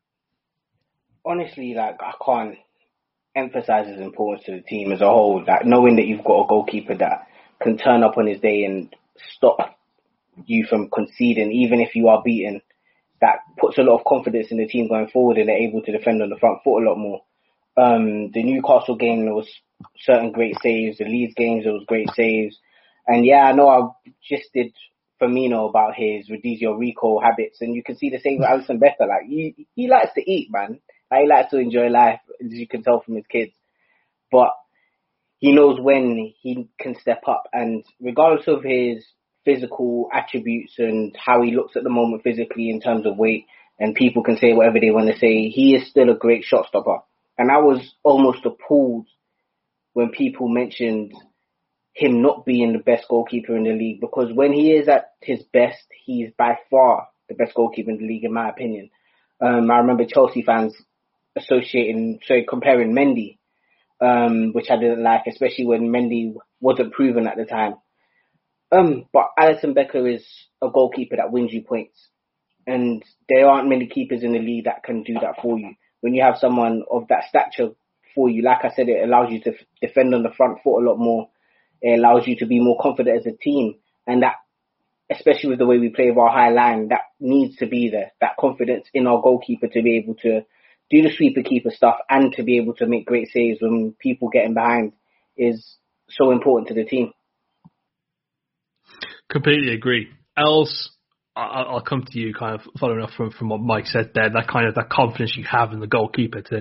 Speaker 10: Honestly, like I can't emphasize his importance to the team as a whole. Like knowing that you've got a goalkeeper that can turn up on his day and stop you from conceding, even if you are beaten, that puts a lot of confidence in the team going forward, and they're able to defend on the front foot a lot more. Um, the Newcastle game, there was certain great saves. The Leeds games, there was great saves. And yeah, I know I just did Firmino about his Rodizio Rico habits, and you can see the same with Alisson Becker. Like he, he likes to eat, man. Like, he likes to enjoy life, as you can tell from his kids. But he knows when he can step up, and regardless of his physical attributes and how he looks at the moment physically in terms of weight, and people can say whatever they want to say, he is still a great shot stopper. And I was almost appalled when people mentioned him not being the best goalkeeper in the league, because when he is at his best, he's by far the best goalkeeper in the league, in my opinion. Um, I remember Chelsea fans associating, sorry, comparing Mendy, um, which I didn't like, especially when Mendy wasn't proven at the time. Um, but Alisson Becker is a goalkeeper that wins you points, and there aren't many keepers in the league that can do that for you. When you have someone of that stature for you, like I said, it allows you to f- defend on the front foot a lot more. It allows you to be more confident as a team, and that, especially with the way we play with our high line, that needs to be there. That confidence in our goalkeeper to be able to do the sweeper keeper stuff and to be able to make great saves when people getting behind is so important to the team.
Speaker 8: Completely agree. Els, I'll come to you, kind of following up from, from what Mike said there. That kind of that confidence you have in the goalkeeper to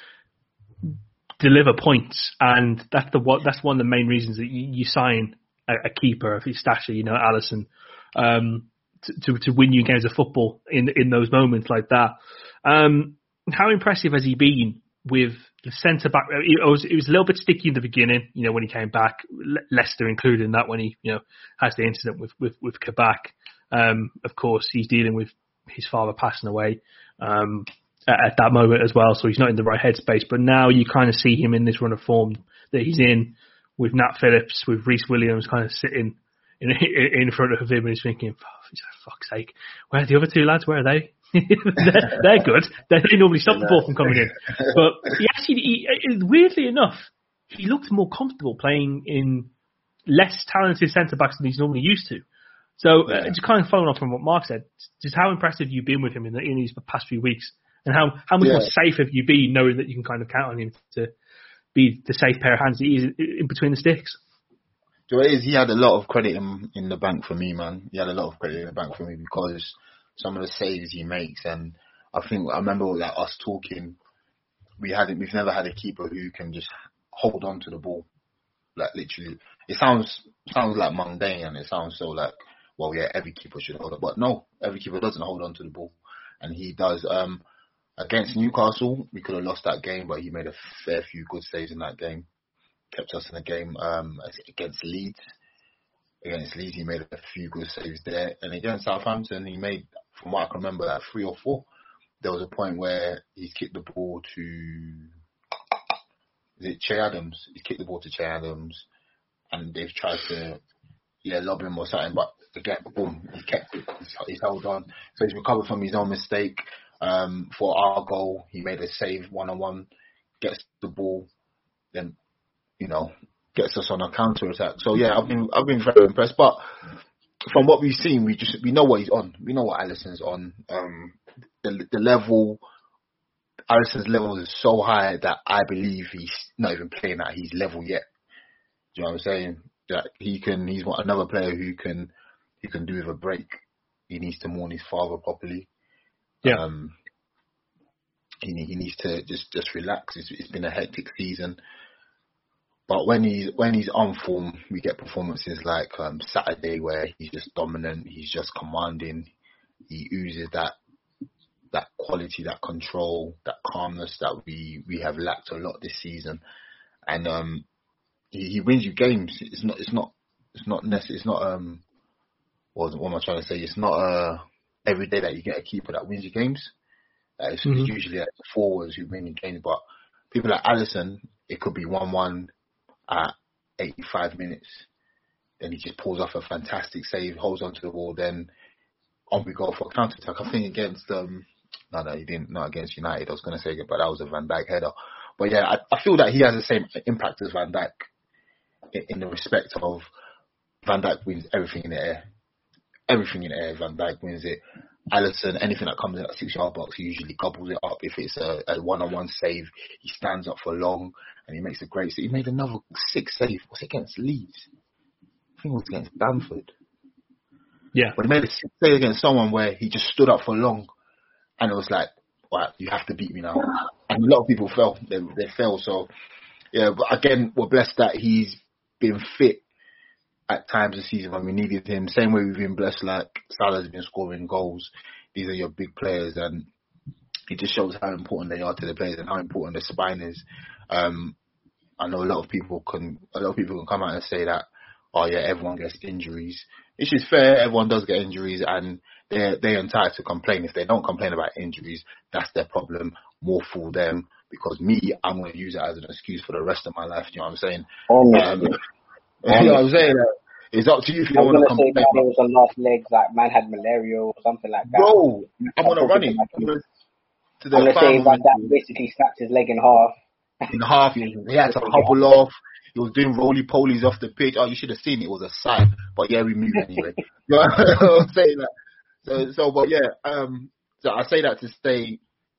Speaker 8: deliver points, and that's the what that's one of the main reasons that you, you sign a, a keeper of his stature, you know, Alisson, um, to, to to win you games of football in in those moments like that. Um, how impressive has he been with the centre back? It was it was a little bit sticky in the beginning, you know, when he came back. Le- Leicester included in that, when he you know has the incident with with with Kabak. Um, of course, he's dealing with his father passing away. Um, at that moment as well, so he's not in the right headspace. But now you kind of see him in this run of form that he's in, with Nat Phillips, with Reece Williams kind of sitting in in front of him, and he's thinking, oh, for fuck's sake, where are the other two lads? Where are they? they're, they're good. They, they normally stop the ball from coming in. But he actually, he, weirdly enough, he looked more comfortable playing in less talented centre-backs than he's normally used to. So uh, just kind of following up from what Mark said, just how impressive you've been with him in, the, in these past few weeks. And how, how much yeah. more safe have you been knowing that you can kind of count on him to be the safe pair of hands that he is in between the sticks?
Speaker 9: So it is, he had a lot of credit in, in the bank for me, man. He had a lot of credit in the bank for me because some of the saves he makes, and I think I remember like us talking, we hadn't, we've never had a keeper who can just hold on to the ball, like literally. It sounds sounds like mundane, and it sounds so like, well, yeah, every keeper should hold on, but no, every keeper doesn't hold on to the ball, and he does. Um, Against Newcastle, we could have lost that game, but he made a fair few good saves in that game. Kept us in the game. Um, against Leeds, against Leeds, he made a few good saves there. And against Southampton, he made, from what I can remember, like three or four. There was a point where he's kicked the ball to, is it Che Adams? He's kicked the ball to Che Adams, and they've tried to, yeah, lob him or something. But again, boom, he kept it. He's, he's held on. So he's recovered from his own mistake. Um, for our goal, he made a save one-on-one, gets the ball, then, you know, gets us on a counter-attack. So, yeah, I've been I've been very impressed. But from what we've seen, we just we know what he's on. We know what Alisson's on. Um, the, the level, Alisson's level is so high that I believe he's not even playing at his level yet. Do you know what I'm saying? That he can, he's another player who can, he can do with a break. he needs to mourn his father properly.
Speaker 8: Yeah.
Speaker 9: Um, he, he needs to just, just relax. It's, it's been a hectic season. But when he's when he's on form, we get performances like um, Saturday where he's just dominant, he's just commanding, he oozes that that quality, that control, that calmness that we, we have lacked a lot this season. And um, he, he wins you games. It's not it's not it's not necessary. It's not um what, what am I trying to say? It's not uh every day that you get a keeper that wins you games. Uh, it's, mm-hmm. it's usually like the forwards who win you games. But people like Alisson, it could be one one. At eighty-five minutes, then he just pulls off a fantastic save, holds onto the ball, then on we go for a counter attack. I think against um no no he didn't not against United. I was going to say it, but that was a Van Dijk header. But yeah, I, I feel that he has the same impact as Van Dijk in, in the respect of Van Dijk wins everything in the air, everything in the air. Van Dijk wins it. Alisson, anything that comes in that six yard box, he usually gobbles it up. If it's a, a one-on-one save, he stands up for long and he makes a great save. He made another six save. What's it against Leeds? I think it was against Bamford.
Speaker 8: Yeah.
Speaker 9: But he made a six save against someone where he just stood up for long and it was like, wow, you have to beat me now. And a lot of people fell. They, they fell. So, yeah, but again, we're blessed that he's been fit at times this season when we needed him. Same way we've been blessed, like Salah's been scoring goals. These are your big players, and it just shows how important they are to the players and how important the spine is. Um, I know a lot of people can, a lot of people can come out and say that, oh yeah, everyone gets injuries. Which is fair. Everyone does get injuries, and they're they're entitled to complain. If they don't complain about injuries, that's their problem. More fool them. Because me, I'm going to use it as an excuse for the rest of my life. You know what I'm saying?
Speaker 10: Oh,
Speaker 9: um, you know what I'm saying? It's up to you if you
Speaker 10: I
Speaker 9: don't
Speaker 10: was
Speaker 9: want to
Speaker 10: gonna say
Speaker 9: complain.
Speaker 10: that there was on last legs, like man had malaria or something like that.
Speaker 9: Bro, I'm on a running. I'm gonna, to the
Speaker 10: I'm gonna say
Speaker 9: farm,
Speaker 10: that that basically snapped his leg in half.
Speaker 9: in half, he had to hobble off. He was doing roly-polies off the pitch. Oh, you should have seen it. It was a sight. But yeah, we moved anyway. You know what I'm saying? That. So, so, but yeah, um, so I say that to say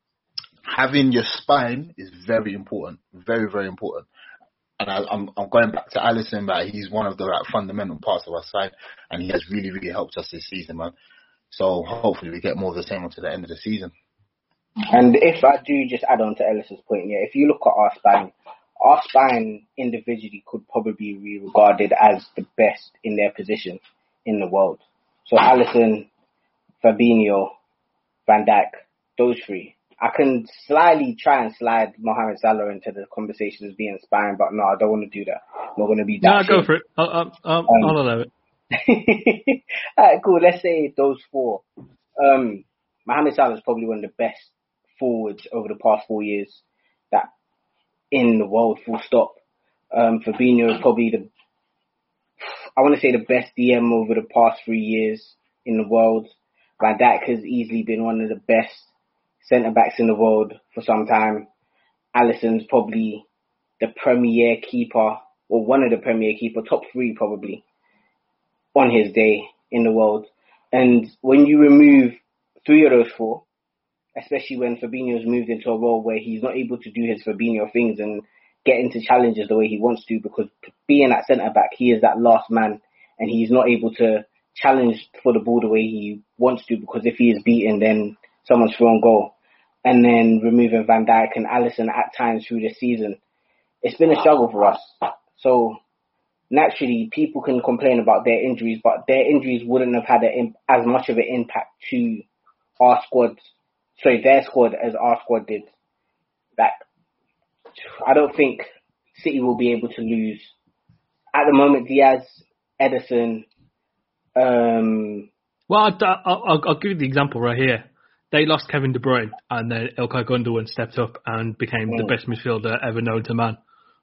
Speaker 9: having your spine is very important. Very, very important. And I, I'm I'm going back to Alisson, but he's one of the like, fundamental parts of our side, and he has really, really helped us this season, man. So hopefully we get more of the same until the end of the season.
Speaker 10: And if I do just add on to Ellis's point, yeah, if you look at our spine, our spine individually could probably be regarded as the best in their position in the world. So Alisson, Fabinho, Van Dijk, those three. I can slyly try and slide Mohamed Salah into the conversation as being spine, but no, I don't want to do that. I'm not going to be that.
Speaker 8: No,
Speaker 10: shit.
Speaker 8: go for it. I'll, I'll, I'll,
Speaker 10: Um,
Speaker 8: I'll allow it.
Speaker 10: Alright, cool. Let's say those four. Um, Mohamed Salah is probably one of the best forwards over the past four years that in the world, full stop. Um, Fabinho is probably the, I want to say the best D M over the past three years in the world. Van Dijk has easily been one of the best centre-backs in the world for some time. Alisson's probably the premier keeper, or one of the premier keeper, top three probably, on his day in the world. And when you remove three of those four, especially when Fabinho's moved into a role where he's not able to do his Fabinho things and get into challenges the way he wants to, because being at centre-back, he is that last man, and he's not able to challenge for the ball the way he wants to, because if he is beaten, then someone's thrown goal. And then removing Van Dijk and Alisson at times through the season, it's been a struggle for us. So naturally, people can complain about their injuries, but their injuries wouldn't have had a, as much of an impact to our squad, sorry, their squad as our squad did. That I don't think City will be able to lose. At the moment, Diaz, Ederson. Um,
Speaker 8: well, I'll, I'll, I'll give you the example right here. They lost Kevin De Bruyne, and then Ilkay Gundogan stepped up and became mm. the best midfielder ever known to man.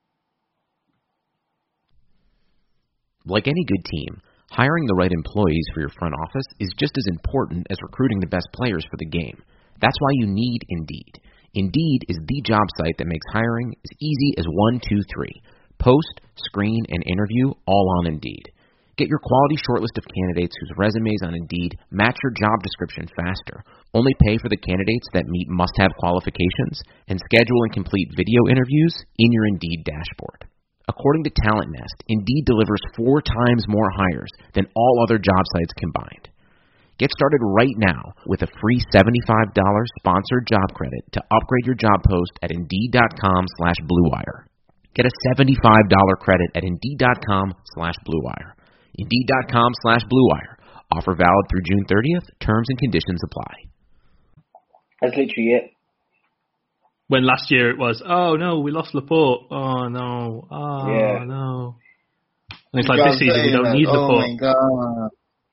Speaker 5: Like any good team, hiring the right employees for your front office is just as important as recruiting the best players for the game. That's why you need Indeed. Indeed is the job site that makes hiring as easy as one, two, three. Post, screen, and interview all on Indeed. Get your quality shortlist of candidates whose resumes on Indeed match your job description faster. Only pay for the candidates that meet must-have qualifications, and schedule and complete video interviews in your Indeed dashboard. According to Talent Nest, Indeed delivers four times more hires than all other job sites combined. Get started right now with a free seventy-five dollars sponsored job credit to upgrade your job post at Indeed.com slash Blue Wire. Get a seventy-five dollars credit at Indeed.com slash Blue Wire. Indeed.com slash Blue Wire. Offer valid through June thirtieth. Terms and conditions apply.
Speaker 10: That's literally it.
Speaker 8: When last year it was, oh no, we lost Laporte. Oh no. Oh
Speaker 10: yeah.
Speaker 8: no. And it's like this season we don't need
Speaker 9: oh
Speaker 8: Laporte.
Speaker 9: My God.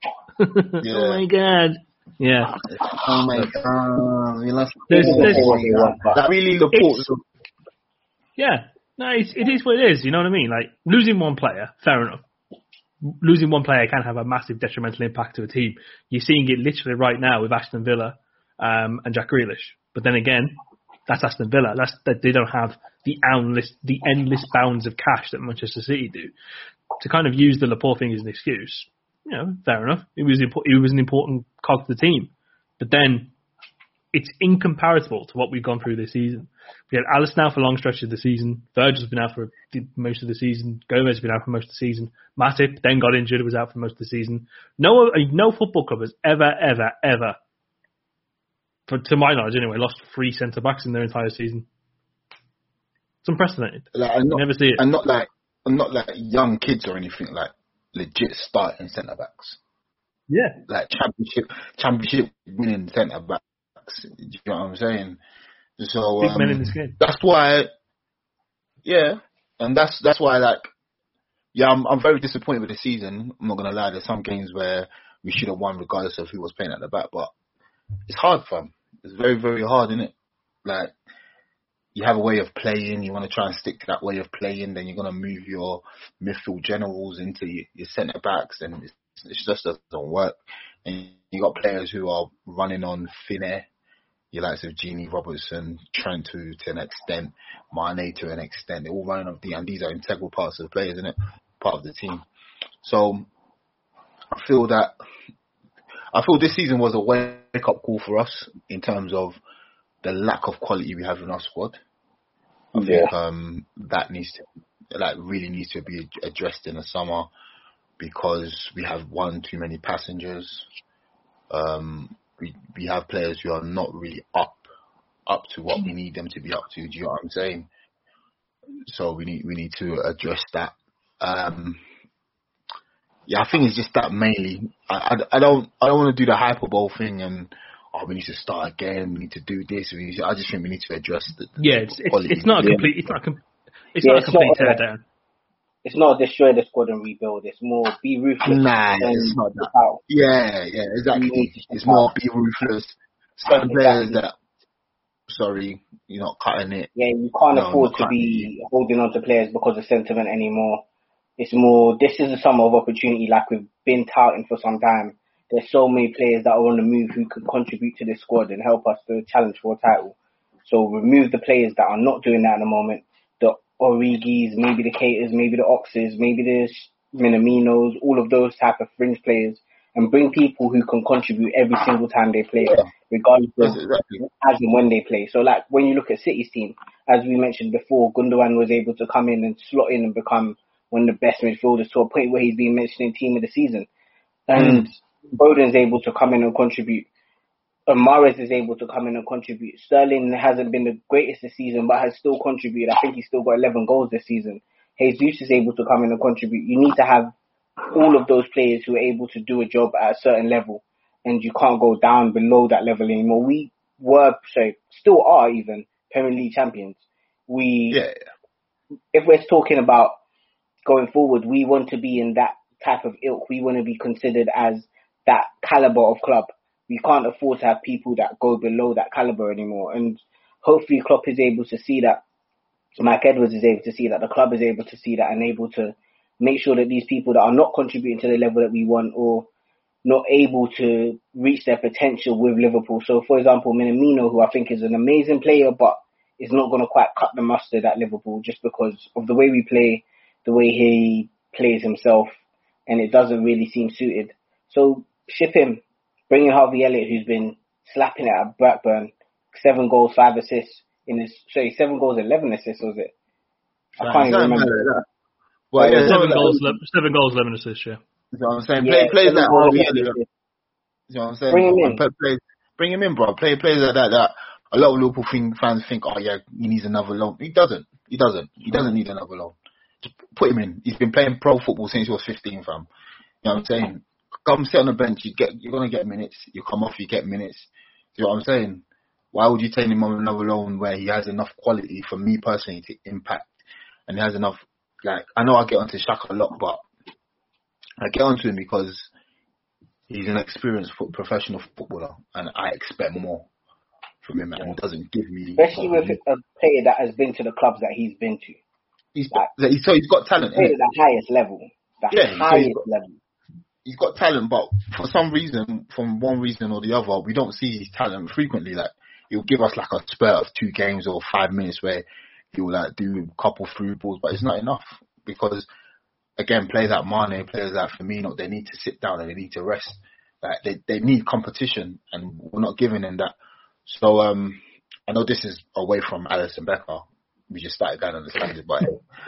Speaker 9: Yeah.
Speaker 8: Oh my God. Yeah.
Speaker 9: Oh my God. We lost
Speaker 8: There's, there's,
Speaker 9: that really Laporte.
Speaker 8: Yeah. No, it's, it is what it is. You know what I mean? Like, losing one player, fair enough. Losing one player can have a massive detrimental impact to a team. You're seeing it literally right now with Aston Villa um, and Jack Grealish. But then again, that's Aston Villa. That's that they don't have the endless, the endless bounds of cash that Manchester City do. To kind of use the Laporte thing as an excuse, you know, fair enough. It was impo- it was an important cog to the team. But then it's incomparable to what we've gone through this season. We had Alice now for long stretches of the season. Virgil's been out for most of the season. Gomez has been out for most of the season. Matip then got injured, was out for most of the season. No, no football club has ever, ever, ever, for, to my knowledge anyway, lost three centre backs in their entire season. It's unprecedented.
Speaker 9: Like, I'm not,
Speaker 8: you never see it.
Speaker 9: And not like, I'm not like young kids or anything. Like legit starting centre backs.
Speaker 8: Yeah.
Speaker 9: Like championship, championship winning centre backs. Do you know what I'm saying? So
Speaker 8: big
Speaker 9: um,
Speaker 8: men in this game.
Speaker 9: That's why, yeah, and that's that's why like, yeah, I'm I'm very disappointed with the season. I'm not gonna lie. There's some games where we should have won regardless of who was playing at the back, but it's hard, fam. It's very very hard, isn't it? Like you have a way of playing, you want to try and stick to that way of playing, then you're gonna move your midfield generals into your, your centre backs, and it's, it just doesn't work. And you got players who are running on thin air. Your likes of Genie Robertson, Trent to, to an extent, Mane to an extent. They're all running off the, and these are integral parts of the players, isn't it? Part of the team. So I feel that I feel this season was a wake up call for us in terms of the lack of quality we have in our squad. I
Speaker 10: yeah.
Speaker 9: think um, that needs to, like, really needs to be addressed in the summer because we have one too many passengers. Um, We we have players who are not really up up to what we need them to be up to. Do you know what I'm saying? So we need we need to address that. Um, yeah, I think it's just that mainly. I, I, I don't I don't want to do the hyperbole thing and oh we need to start again. We need to do this. We need to, I just think we need to address the, the
Speaker 8: yeah. It's it's, it's not a complete. It's not a, it's
Speaker 10: yeah,
Speaker 8: not a complete tear down.
Speaker 10: It's not destroy the squad and rebuild. It's more be ruthless.
Speaker 9: Nah, it's not that. Out. Yeah, yeah, exactly. It's more be ruthless. Certain players that, sorry, you're not cutting it.
Speaker 10: Yeah, you can't
Speaker 9: no,
Speaker 10: afford to be it. holding on to players because of sentiment anymore. It's more, this is a summer of opportunity like we've been touting for some time. There's so many players that are on the move who could contribute to this squad and help us to challenge for a title. So remove the players that are not doing that at the moment. The Origis, maybe the Caters, maybe the Oxes, maybe the Minaminos, all of those type of fringe players, and bring people who can contribute every single time they play, yeah. regardless of exactly. as and when they play. So like when you look at City's team, as we mentioned before, Gundogan was able to come in and slot in and become one of the best midfielders to a point where he's been mentioned in team of the season. And mm. Foden's able to come in and contribute. Mahrez is able to come in and contribute. Sterling hasn't been the greatest this season, but has still contributed. I think he's still got eleven goals this season. Jesus is able to come in and contribute. You need to have all of those players who are able to do a job at a certain level, and you can't go down below that level anymore. We were, sorry, still are even Premier League champions. We,
Speaker 9: yeah.
Speaker 10: If we're talking about going forward, we want to be in that type of ilk. We want to be considered as that caliber of club. We can't afford to have people that go below that caliber anymore. And hopefully Klopp is able to see that. Mike Edwards is able to see that. The club is able to see that and able to make sure that these people that are not contributing to the level that we want or not able to reach their potential with Liverpool. So, for example, Minamino, who I think is an amazing player, but is not going to quite cut the mustard at Liverpool just because of the way we play, the way he plays himself, and it doesn't really seem suited. So, ship him. Bring in Harvey Elliott, who's been slapping it at Blackburn. Seven goals, five assists. In his, sorry, seven goals, eleven assists, was it? I
Speaker 9: right,
Speaker 10: can't even remember.
Speaker 9: That. Well, yeah,
Speaker 8: seven,
Speaker 9: like,
Speaker 8: goals, seven goals, eleven assists, yeah.
Speaker 9: That's what I'm saying.
Speaker 10: Yeah,
Speaker 9: Play, players like Harvey Elliott. You know what I'm saying?
Speaker 10: Bring him in.
Speaker 9: Play, play, bring him in, bro. Play players like that. That a lot of Liverpool think, fans think, oh yeah, he needs another loan. He doesn't. He doesn't. He doesn't need another loan. Just put him in. He's been playing pro football since he was fifteen, fam. You know what I'm saying? Come sit on the bench. You get. You're gonna get minutes. You come off. You get minutes. You know what I'm saying? Why would you take him on another loan where he has enough quality for me personally to impact, and he has enough? Like, I know I get onto Xhaka a lot, but I get onto him because he's an experienced foot, professional footballer, and I expect more from him, and he doesn't give me.
Speaker 10: Especially with a player that has been to the clubs that he's been to.
Speaker 9: He's like, so he's got talent.
Speaker 10: Played at the highest level. The
Speaker 9: yeah,
Speaker 10: highest
Speaker 9: so he's got,
Speaker 10: level.
Speaker 9: He's got talent, but for some reason, from one reason or the other, we don't see his talent frequently. Like, he'll give us like a spurt of two games or five minutes where he'll like do a couple through balls, but it's not enough because, again, players like Mane, players like Firmino, they need to sit down and they need to rest. Like, they they need competition, and we're not giving them that. So um, I know this is away from Alisson Becker. We just started going on the standard, but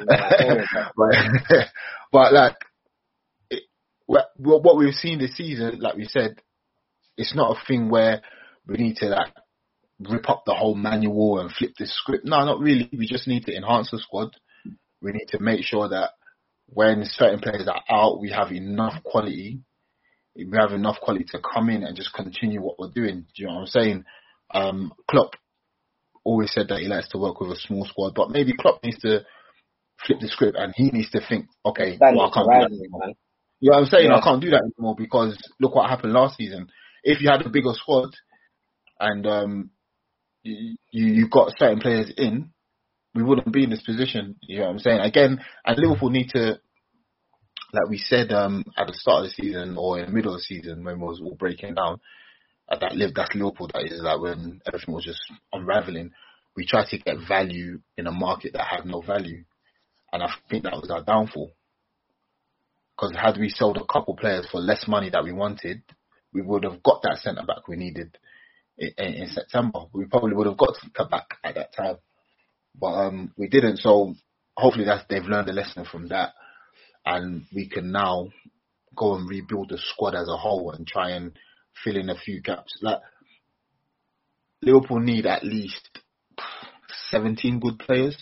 Speaker 9: but, but like it, what we've seen this season, like we said, it's not a thing where we need to like rip up the whole manual and flip the script. No, not really. We just need to enhance the squad. We need to make sure that when certain players are out, we have enough quality. We have enough quality to come in and just continue what we're doing. Do you know what I'm saying? Um, Klopp always said that he likes to work with a small squad, but maybe Klopp needs to flip the script and he needs to think, okay, well, I can't do that anymore. You know what I'm saying? Yeah. I can't do that anymore because look what happened last season. If you had a bigger squad and um, you, you got certain players in, we wouldn't be in this position. You know what I'm saying? Again, and Liverpool need to, like we said um, at the start of the season or in the middle of the season when we was all breaking down, at that live that's Liverpool, that is like when everything was just unraveling. We tried to get value in a market that had no value, and I think that was our downfall. Because had we sold a couple players for less money that we wanted, we would have got that centre back we needed in, in, in September. We probably would have got to back at that time, but um, we didn't. So hopefully that's they've learned a lesson from that, and we can now go and rebuild the squad as a whole and try and fill in a few gaps. Like Liverpool need at least seventeen good players,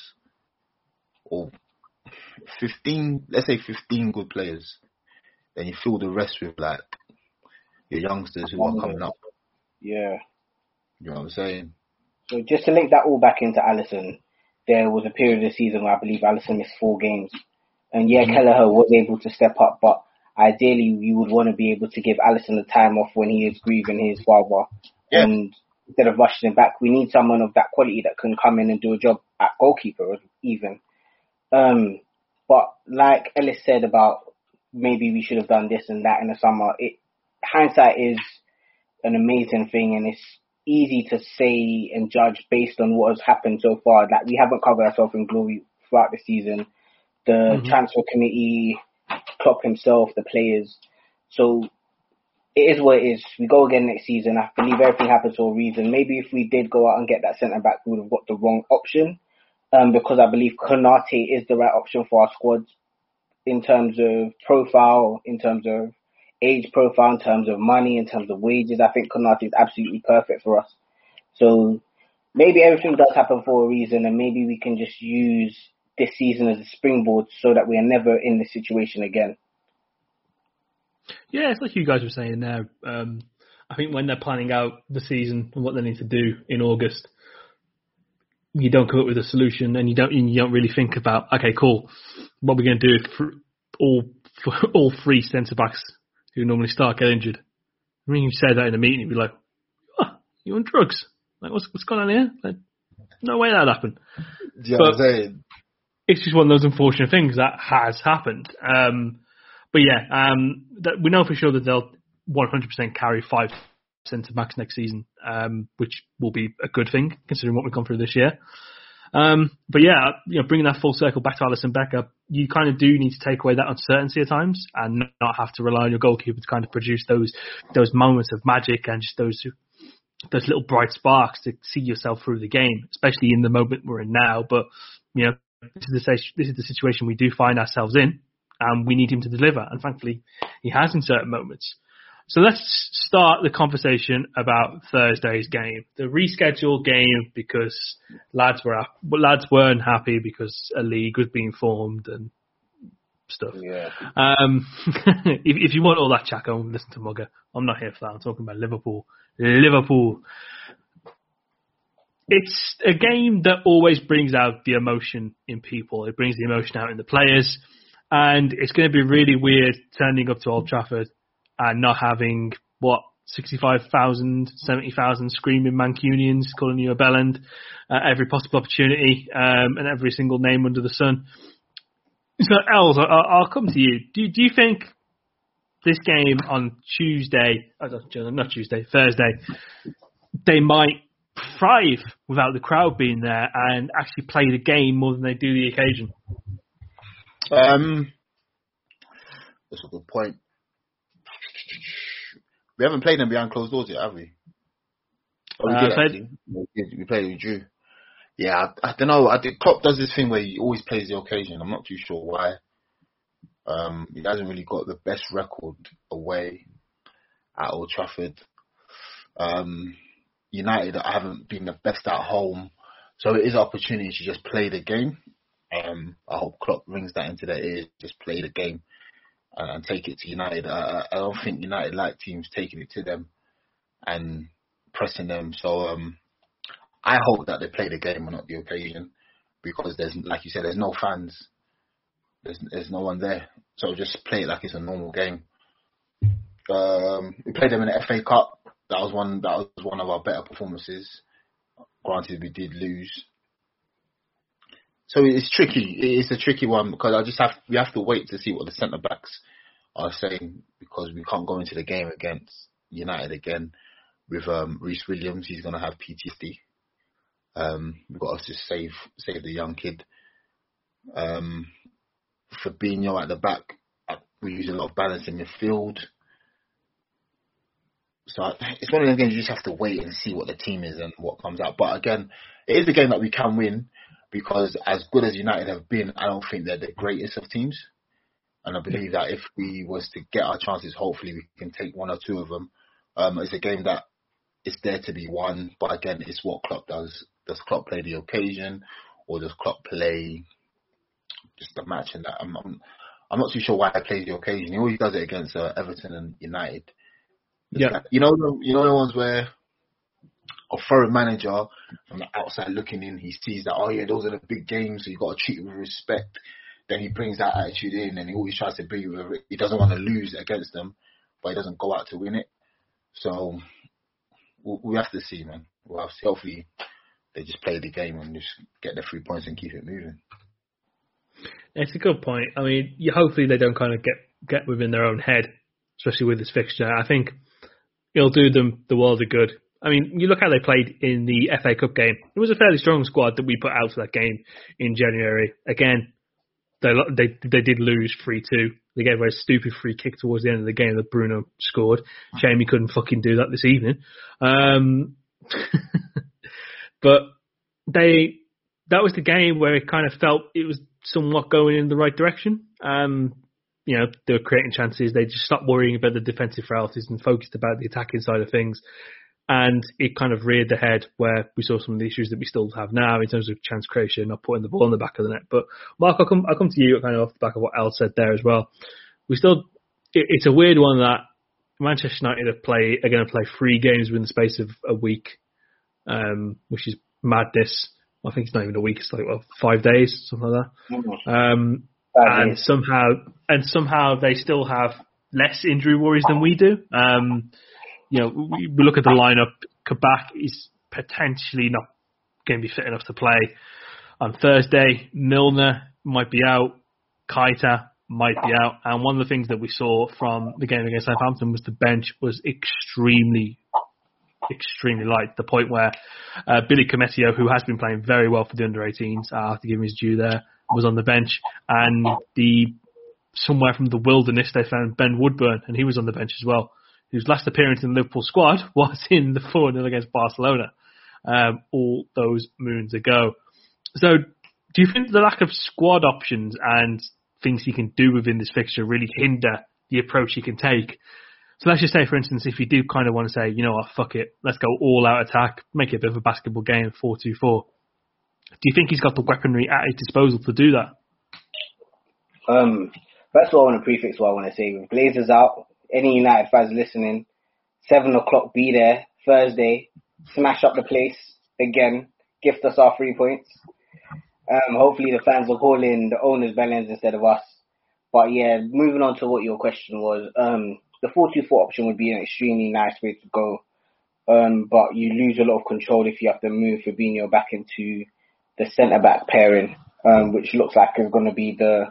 Speaker 9: or fifteen. Let's say fifteen good players. Then you fill the rest with like your youngsters who are coming up.
Speaker 10: Yeah,
Speaker 9: you know what I'm saying.
Speaker 10: So just to link that all back into Alisson, there was a period of the season where I believe Alisson missed four games, and yeah, mm-hmm. Kelleher was able to step up, but ideally, you would want to be able to give Alisson the time off when he is grieving his father. Yeah. And instead of rushing him back, we need someone of that quality that can come in and do a job at goalkeeper even. Um, but like Ellis said about maybe we should have done this and that in the summer, it, hindsight is an amazing thing, and it's easy to say and judge based on what has happened so far. Like, we haven't covered ourselves in glory throughout the season. The mm-hmm. transfer committee, Klopp himself, the players. So it is what it is. We go again next season. I believe everything happens for a reason. Maybe if we did go out and get that centre back, we would have got the wrong option. Um, because I believe Konate is the right option for our squad in terms of profile, in terms of age profile, in terms of money, in terms of wages. I think Konate is absolutely perfect for us. So maybe everything does happen for a reason, and maybe we can just use this season as a springboard so that we are never in this situation again.
Speaker 8: Yeah, it's like you guys were saying there. Um, I think when they're planning out the season and what they need to do in August, you don't come up with a solution, and you don't you don't really think about, okay, cool, what we're going to do if all for all three centre backs who normally start get injured. I mean, you say that in a meeting, you'd be like, "Oh, you on drugs? Like, what's what's going on here? Like, no way that happened."
Speaker 9: Yeah,
Speaker 8: but it's just one of those unfortunate things that has happened. Um, but yeah, um, that we know for sure that they'll one hundred percent carry five centre backs next season, um, which will be a good thing considering what we've gone through this year. Um, but yeah, you know, bringing that full circle back to Alisson Becker, you kind of do need to take away that uncertainty at times and not have to rely on your goalkeeper to kind of produce those those moments of magic and just those those little bright sparks to see yourself through the game, especially in the moment we're in now. But you know, this is the this is the situation we do find ourselves in, and we need him to deliver. And thankfully, he has in certain moments. So let's start the conversation about Thursday's game, the rescheduled game, because lads were lads weren't happy because a league was being formed and stuff.
Speaker 10: Yeah.
Speaker 8: Um, if, if you want all that chat, go and listen to Mugger. I'm not here for that. I'm talking about Liverpool. Liverpool. It's a game that always brings out the emotion in people. It brings the emotion out in the players. And it's going to be really weird turning up to Old Trafford and not having, what, sixty-five thousand, seventy thousand screaming Mancunians calling you a bellend at every possible opportunity, um, and every single name under the sun. So, Els, I'll, I'll come to you. Do, do you think this game on Tuesday, oh, not Tuesday, Thursday, they might thrive without the crowd being there and actually play the game more than they do the occasion?
Speaker 9: Um, that's a good point. We haven't played them behind closed doors yet, have we? Oh, we,
Speaker 8: uh,
Speaker 9: did,
Speaker 8: played.
Speaker 9: we, did, we played with Drew. Yeah, I, I don't know. I think Klopp does this thing where he always plays the occasion. I'm not too sure why. Um, he hasn't really got the best record away at Old Trafford. Um, United haven't been the best at home, so it is an opportunity to just play the game. Um, I hope Klopp rings that into their ears, just play the game and, and take it to United. I, I don't think United like teams taking it to them and pressing them. So um, I hope that they play the game and not the occasion, because there's, like you said, there's no fans. There's, there's no one there. So just play it like it's a normal game. Um, we played them in the F A Cup. That was one. That was one of our better performances. Granted, we did lose. So it's tricky. It's a tricky one because I just have we have to wait to see what the centre backs are saying, because we can't go into the game against United again with um, Reece Williams. He's going to have P T S D. Um, we've got to just save save the young kid. Um, Fabinho at the back, we use a lot of balance in midfield. So it's one of those games you just have to wait and see what the team is and what comes out. But again, it is a game that we can win, because as good as United have been, I don't think they're the greatest of teams. And I believe that if we was to get our chances, hopefully we can take one or two of them. Um, it's a game that is there to be won. But again, it's what Klopp does. Does Klopp play the occasion, or does Klopp play just the match? And that I'm, I'm, I'm not too sure why he plays the occasion. He always does it against uh, Everton and United. It's
Speaker 8: Yeah,
Speaker 9: like, you know, the, you know the ones where a foreign manager from the outside looking in, he sees that, oh yeah, those are the big games, so you got to treat it with respect. Then he brings that attitude in, and he always tries to be with it. He doesn't want to lose against them, but he doesn't go out to win it. So we'll, we have to see, man. We'll have to see. Hopefully they just play the game and just get the three points and keep it moving.
Speaker 8: It's a good point. I mean, you, hopefully they don't kind of get, get within their own head, especially with this fixture. I think it'll do them the world of good. I mean, you look how they played in the F A Cup game. It was a fairly strong squad that we put out for that game in January. Again, they they they did lose three two. They gave away a stupid free kick towards the end of the game that Bruno scored. Shame he couldn't fucking do that this evening. Um, but they that was the game where it kind of felt it was somewhat going in the right direction. Um, you know, they were creating chances. They just stopped worrying about the defensive frailties and focused about the attacking side of things. And it kind of reared the head where we saw some of the issues that we still have now in terms of chance creation, not putting the ball in the back of the net. But Mark, I'll come, I'll come to you kind of off the back of what Al said there as well. We still, it, it's a weird one that Manchester United are, play, are going to play three games within the space of a week, um, which is madness. I think it's not even a week; it's like well, five days, something like that. Um, and somehow, and somehow they still have less injury worries than we do. Um, You know, we, we look at the lineup. Kabak is potentially not going to be fit enough to play on Thursday. Milner might be out. Keita might be out. And one of the things that we saw from the game against Southampton was the bench was extremely, extremely light. The point where uh, Billy Cometio, who has been playing very well for the under eighteens, I have to give him his due there, was on the bench. And the somewhere from the wilderness they found Ben Woodburn, and he was on the bench as well, whose last appearance in the Liverpool squad was in the four nil against Barcelona um, all those moons ago. So do you think the lack of squad options and things he can do within this fixture really hinder the approach he can take So let's just say, for instance, if you do kind of want to say, you know what, fuck it, let's go all out attack, make it a bit of a basketball game, four two four. Do you think he's got the weaponry at his disposal to do that?
Speaker 10: Um, first of all, I want to prefix what I want to say. With Glazers out, any United fans listening, seven o'clock, be there, Thursday, smash up the place again, gift us our three points. Um, hopefully the fans will call in the owners' bellends instead of us. But yeah, moving on to what your question was, um, the four two four option would be an extremely nice way to go. Um, but you lose a lot of control if you have to move Fabinho back into the centre-back pairing, um, which looks like is going to be the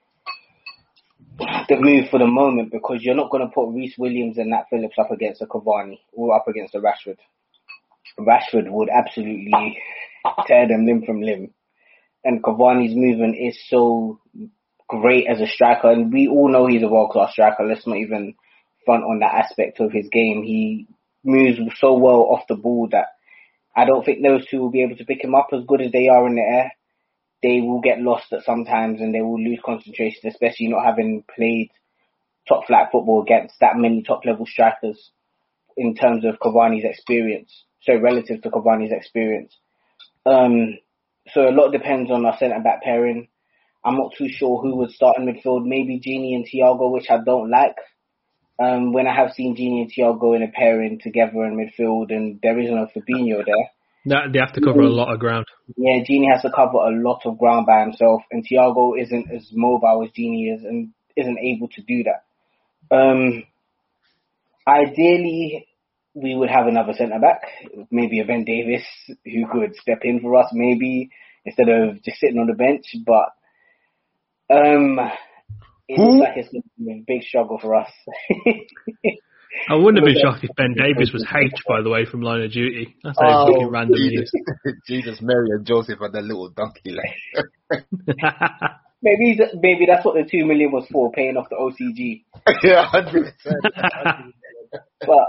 Speaker 10: the move for the moment, because you're not going to put Reece Williams and Nat Phillips up against a Cavani or up against a Rashford. Rashford would absolutely tear them limb from limb. And Cavani's movement is so great as a striker, and we all know he's a world-class striker. Let's not even front on that aspect of his game. He moves so well off the ball that I don't think those two will be able to pick him up as good as they are in the air. They will get lost at sometimes and they will lose concentration, especially not having played top flight football against that many top level strikers in terms of Cavani's experience. So relative to Cavani's experience. Um, so a lot depends on our centre back pairing. I'm not too sure who would start in midfield. Maybe Gini and Thiago, which I don't like. Um, when I have seen Gini and Thiago in a pairing together in midfield, and there isn't a Fabinho there.
Speaker 8: No, they have to cover a lot of ground.
Speaker 10: Yeah, Gini has to cover a lot of ground by himself, and Thiago isn't as mobile as Gini is and isn't able to do that. Um, ideally, we would have another centre-back, maybe a Ben Davis, who could step in for us, maybe, instead of just sitting on the bench, but um, it looks like it's going to be a big struggle for us.
Speaker 8: I wouldn't have been shocked if Ben Davis was H, by the way, from Line of Duty. That's how
Speaker 9: oh,
Speaker 8: fucking random he
Speaker 9: Jesus,
Speaker 8: is.
Speaker 9: Jesus, Mary and Joseph and their little donkey leg.
Speaker 10: maybe, maybe that's what the two million was for, paying off the O C G.
Speaker 9: Yeah, one hundred percent.
Speaker 10: But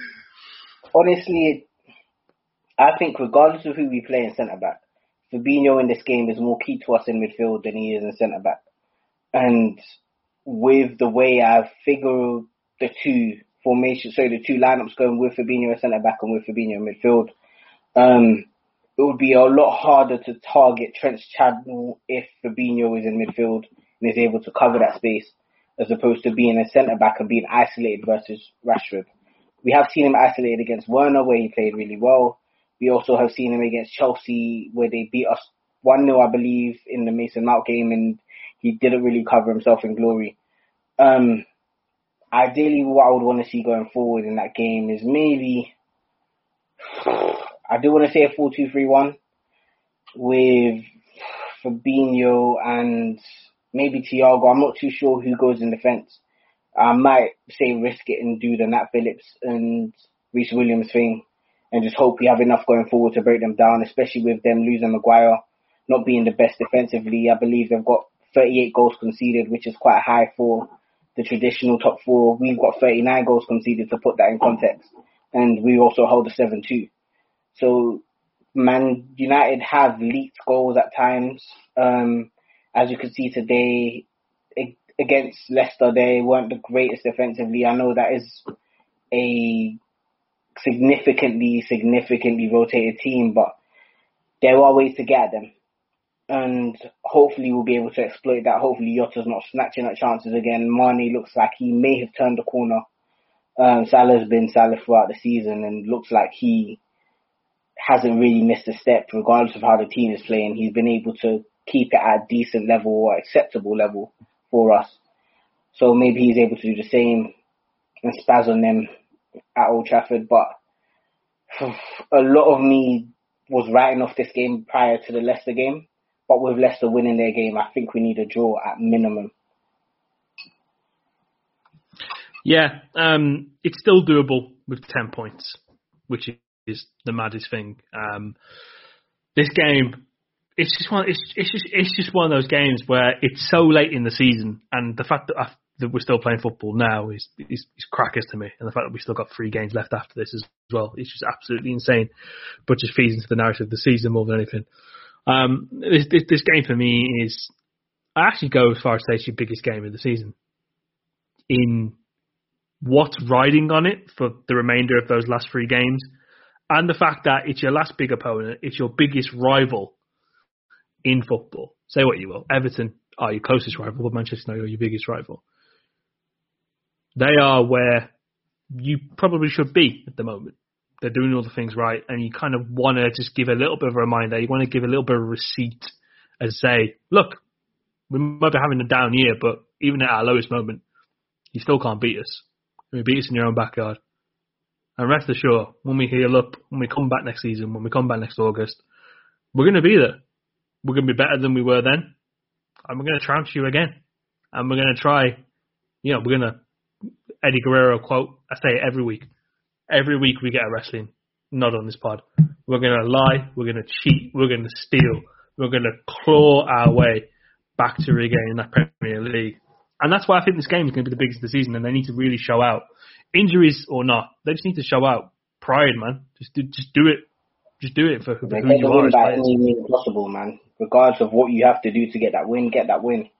Speaker 10: honestly, I think regardless of who we play in centre-back, Fabinho in this game is more key to us in midfield than he is in centre-back. And with the way I figure the two formations, so the two lineups going with Fabinho as centre-back and with Fabinho in midfield, um, it would be a lot harder to target Trent Chadwell if Fabinho is in midfield and is able to cover that space, as opposed to being a centre-back and being isolated versus Rashford. We have seen him isolated against Werner, where he played really well. We also have seen him against Chelsea, where they beat us one nil, I believe, in the Mason Mount game, and he didn't really cover himself in glory. Um, ideally, what I would want to see going forward in that game is maybe, I do want to say a four two three one with Fabinho and maybe Thiago. I'm not too sure who goes in defence. I might say risk it and do the Nat Phillips and Reece Williams thing and just hope we have enough going forward to break them down, especially with them losing Maguire, not being the best defensively. I believe they've got thirty-eight goals conceded, which is quite high for the traditional top four. We've got thirty-nine goals conceded, to put that in context. And we also hold a seven two. So Man United have leaked goals at times. Um, as you can see today, against Leicester, they weren't the greatest defensively. I know that is a significantly, significantly rotated team, but there are ways to get at them. And hopefully we'll be able to exploit that. Hopefully Yotta's not snatching at chances again. Mane looks like he may have turned the corner. Um, Salah's been Salah throughout the season and looks like he hasn't really missed a step regardless of how the team is playing. He's been able to keep it at a decent level or acceptable level for us. So maybe he's able to do the same and spaz on them at Old Trafford. But a lot of me was writing off this game prior to the Leicester game. But with Leicester winning their game, I think we need a draw at minimum.
Speaker 8: Yeah, um, it's still doable with ten points, which is the maddest thing. Um, this game, it's just one. It's it's just it's just one of those games where it's so late in the season, and the fact that, I, that we're still playing football now is, is is crackers to me, and the fact that we still got three games left after this as well, it's just absolutely insane. But just feeds into the narrative of the season more than anything. Um, this, this this game for me is, I actually go as far as to say it's your biggest game of the season in what's riding on it for the remainder of those last three games, and the fact that it's your last big opponent, it's your biggest rival in football. Say what you will. Everton are your closest rival, but Manchester United are your biggest rival. They are where you probably should be at the moment. They're doing all the things right, and you kind of want to just give a little bit of a reminder. You want to give a little bit of a receipt and say, look, we might be having a down year, but even at our lowest moment, you still can't beat us. You beat us in your own backyard. And rest assured, when we heal up, when we come back next season, when we come back next August, we're going to be there. We're going to be better than we were then. And we're going to trounce you again. And we're going to try, you know, we're going to, Eddie Guerrero quote, I say it every week. Every week we get a wrestling nod on this pod. We're going to lie, we're going to cheat, we're going to steal, we're going to claw our way back to regaining that Premier League. And that's why I think this game is going to be the biggest of the season, and they need to really show out. Injuries or not, they just need to show out pride, man. Just do, just do it. Just do it for, for who you are as players.
Speaker 10: Any means possible, man. Regardless of what you have to do to get that win, get that win.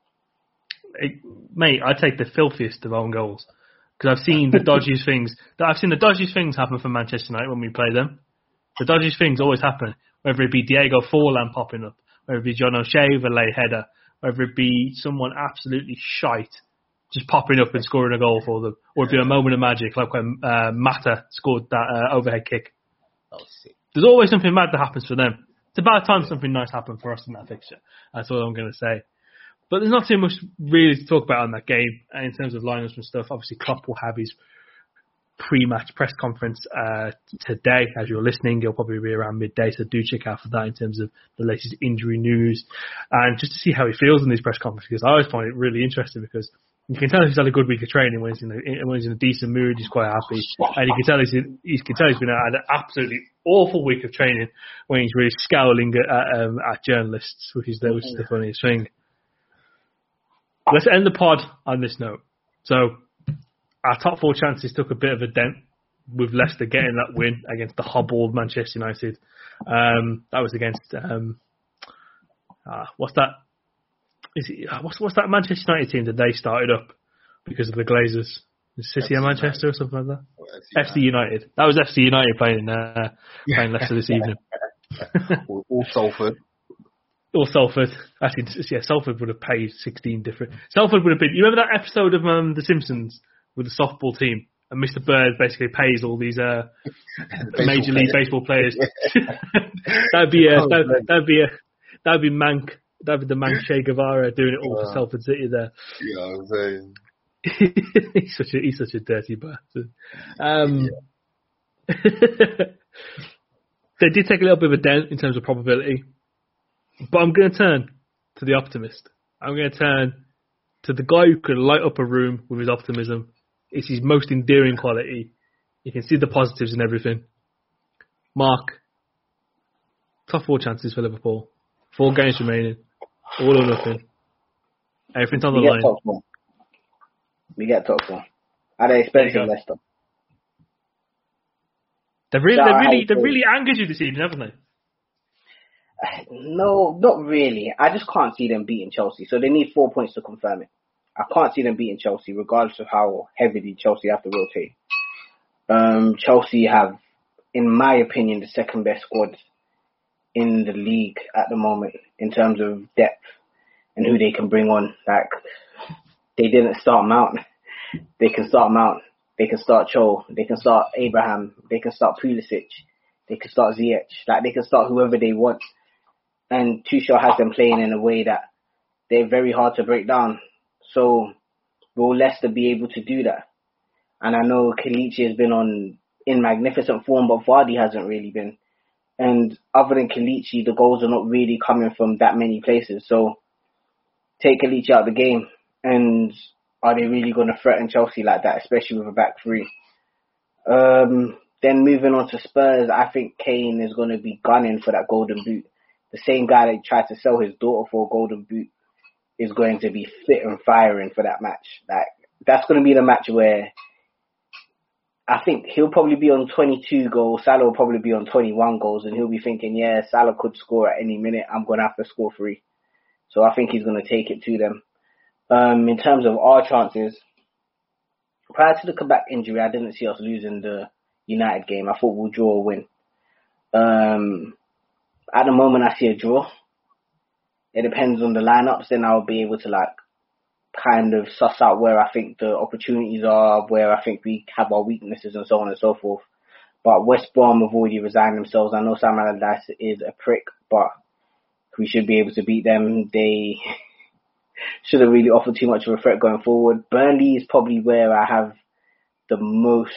Speaker 8: It, mate, I take the filthiest of own goals. Because I've seen the dodgiest things. I've seen the dodgiest things happen for Manchester United when we play them. The dodgiest things always happen. Whether it be Diego Forlan popping up, whether it be John O'Shea with a late header, whether it be someone absolutely shite just popping up and scoring a goal for them, or it'd be a moment of magic like when uh, Mata scored that uh, overhead kick.
Speaker 9: Oh, sick.
Speaker 8: There's always something mad that happens for them. It's about time something nice happened for us in that fixture. That's all I'm going to say. But there's not too much really to talk about on that game in terms of lineups and stuff. Obviously, Klopp will have his pre-match press conference uh, today. As you're listening, it'll probably be around midday, so do check out for that in terms of the latest injury news. And just to see how he feels in these press conferences, because I always find it really interesting because you can tell he's had a good week of training when he's in a, when he's in a decent mood, he's quite happy. And you can tell he's, you can tell he's been had an absolutely awful week of training when he's really scowling at, um, at journalists, which is the, which is the funniest thing. Let's end the pod on this note. So, our top four chances took a bit of a dent with Leicester getting that win against the hobbled Manchester United. Um, that was against um, uh, what's that? Is it, uh, what's what's that Manchester United team that they started up because of the Glazers? City of Manchester or something like that. F C United. That was F C United playing uh, playing Leicester this evening.
Speaker 9: All Salford.
Speaker 8: Or Salford. Actually, yeah, Salford would have paid sixteen different... Salford would have been... You remember that episode of um, The Simpsons with the softball team? And Mister Bird basically pays all these uh, Major League Baseball players. that'd be a... That'd, that'd be a... That'd be Mank. That'd be the Mank Che Guevara doing it all for uh, Salford City there.
Speaker 9: Yeah, I was saying.
Speaker 8: he's, such a, he's such a dirty bastard. Um, yeah. They did take a little bit of a dent in terms of probability. But I'm going to turn to the optimist. I'm going to turn to the guy who can light up a room with his optimism. It's his most endearing quality. You can see the positives in everything. Mark, top four chances for Liverpool. Four games remaining. All or nothing. Everything's on the
Speaker 10: we
Speaker 8: line.
Speaker 10: Top four. We get top four. Are they expensive, Leicester?
Speaker 8: They've really, they've really, they've really angered you this evening, haven't they?
Speaker 10: No, not really. I just can't see them beating Chelsea. So they need four points to confirm it. I can't see them beating Chelsea, regardless of how heavily Chelsea have to rotate. Um, Chelsea have, in my opinion, the second best squad in the league at the moment in terms of depth and who they can bring on. Like, they didn't start Mount. They can start Mount. They can start Cho. They can start Abraham. They can start Pulisic. They can start Ziyech. Like, they can start whoever they want. And Tuchel has them playing in a way that they're very hard to break down. So will Leicester be able to do that? And I know Kelechi has been on in magnificent form, but Vardy hasn't really been. And other than Kelechi, the goals are not really coming from that many places. So take Kelechi out of the game, and are they really going to threaten Chelsea like that, especially with a back three? Um, then moving on to Spurs, I think Kane is going to be gunning for that golden boot. The same guy that tried to sell his daughter for a golden boot is going to be fit and firing for that match. Like, that's going to be the match where I think he'll probably be on twenty-two goals. Salah will probably be on twenty-one goals, and he'll be thinking, yeah, Salah could score at any minute. I'm going to have to score three. So I think he's going to take it to them. Um, in terms of our chances, prior to the Kabak injury, I didn't see us losing the United game. I thought we'll draw or win. Um, at the moment, I see a draw. It depends on the lineups. Then I'll be able to like kind of suss out where I think the opportunities are, where I think we have our weaknesses, and so on and so forth. But West Brom have already resigned themselves. I know Sam Allardyce is a prick, but we should be able to beat them. They shouldn't really offer too much of a threat going forward. Burnley is probably where I have the most